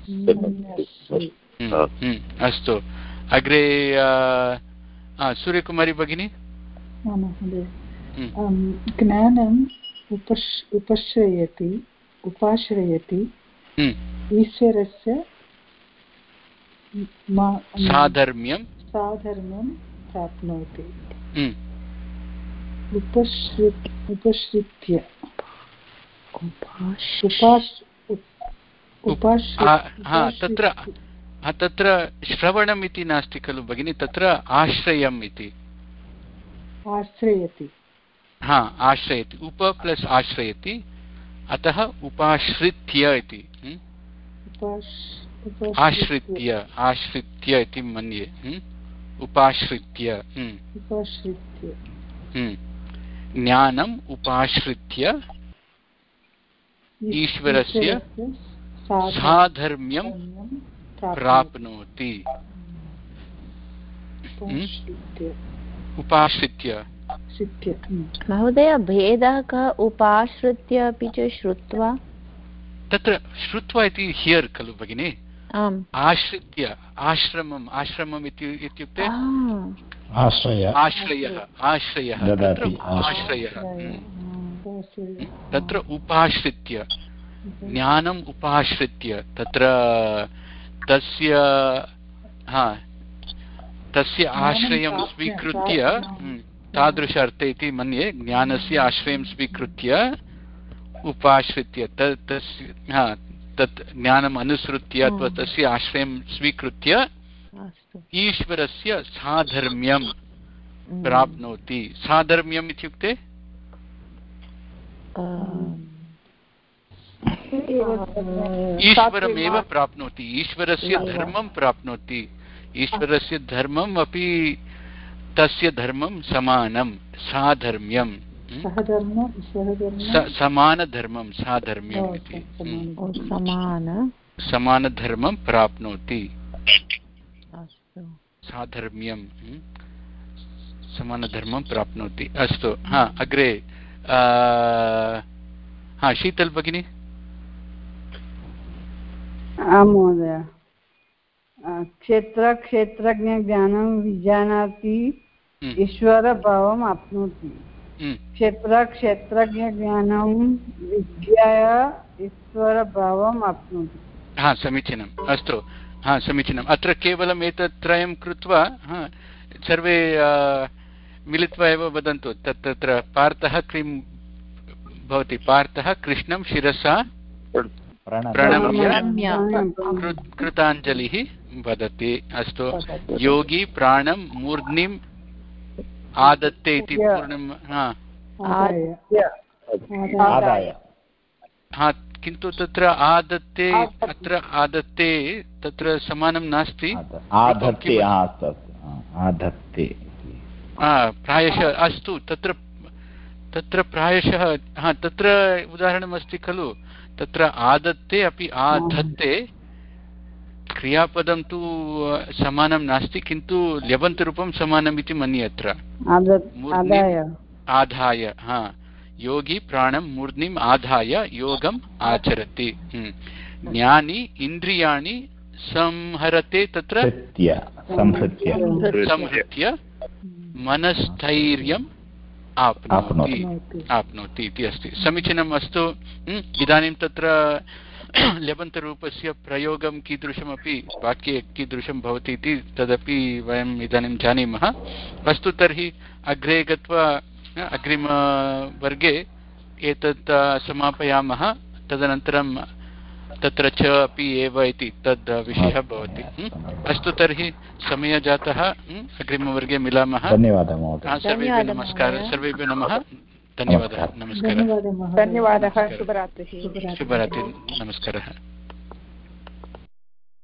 अस्तु अग्रे सूर्यकुमारी भगिनी ज्ञानम् उपश्रयति उपाश्रयति ईश्वरस्य साधर्म्यं साधर्म्यं प्राप्नोति उपश्रित्य तत्र तत्र श्रवणम् इति नास्ति खलु भगिनि तत्र आश्रयम् इति आश्रयति हा आश्रयति उप प्लस् आश्रयति अतः उपाश्रित्य इति आश्रित्य आश्रित्य इति मन्ये उपाश्रित्य उपाश्रित्य ज्ञानम् उपाश्रित्य ईश्वरस्य साधर्म्यं प्राप्नोति उपाश्रित्य महोदय भेदः कः उपाश्रित्य अपि च श्रुत्वा तत्र श्रुत्वा इति हियर् खलु भगिनि आश्रित्य आश्रमम् आश्रमम् इत्युक्ते आश्रयः आश्रयः आश्रयः तत्र उपाश्रित्य ज्ञानम् उपाश्रित्य तत्र तस्य हा तस्य आश्रयं स्वीकृत्य तादृश अर्थे इति मन्ये ज्ञानस्य आश्रयं स्वीकृत्य उपाश्रित्य तस्य हा तत् ज्ञानम् अनुसृत्य अथवा तस्य आश्रयं स्वीकृत्य ईश्वरस्य साधर्म्यं प्राप्नोति साधर्म्यम् इत्युक्ते ईश्वरमेव प्राप्नोति ईश्वरस्य धर्मं प्राप्नोति ईश्वरस्य धर्मम् अपि तस्य धर्मं समानं साधर्म्यं समानधर्मं साधर्म्यम् इति समानधर्मं प्राप्नोति साधर्म्यं समानधर्मं प्राप्नोति अस्तु हा अग्रे हा शीतल भगिनी आं महोदय क्षेत्रक्षेत्रज्ञज्ञानं विजानाति ईश्वरभावम् आप्नोति क्षेत्रक्षेत्रज्ञज्ञानं विज्ञाय ईश्वरभावम् आप्नोति। हा समीचीनम् अस्तु हा समीचीनम् अत्र केवलम् एतत् त्रयं कृत्वा हा सर्वे मिलित्वा एव वदन्तु तत् तत्र पार्थः किं भवति पार्थः कृष्णं शिरसा प्रणम्य कृताञ्जलिः वदति अस्तु योगी प्राणं मूर्ध्निम् आदत्ते इति पूर्णं हा हा किन्तु तत्र आदत्ते अत्र आदत्ते तत्र समानं नास्ति प्रायशः अस्तु तत्र तत्र प्रायशः हा तत्र उदाहरणमस्ति खलु तत्र आदत्ते अपि आधत्ते क्रियापदं तु समानं नास्ति किन्तु ल्यबन्तरूपं समानम् इति मन्ये अत्र आधाय हा योगी प्राणं मूर्ध्निम् आधाय योगम् आचरति ज्ञानी इन्द्रियाणि संहरते तत्र संहृत्य मनस्थैर्यम् आप्नोति आप्नोति इति अस्ति समीचीनम् अस्तु इदानीं तत्र ल्यबन्तरूपस्य प्रयोगं कीदृशमपि वाक्ये कीदृशं भवति इति तदपि वयम् इदानीं जानीमः अस्तु तर्हि अग्रे गत्वा अग्रिमवर्गे एतत् समापयामः तदनन्तरं तत्र च अपि एव इति तद् विषयः भवति अस्तु तर्हि समयः जातः अग्रिमवर्गे मिलामः धन्यवादः सर्वेभ्यः नमस्कारः सर्वेभ्यः नमः धन्यवादः नमस्कारः धन्यवादः शुभरात्रिः शुभरात्रिः नमस्कारः।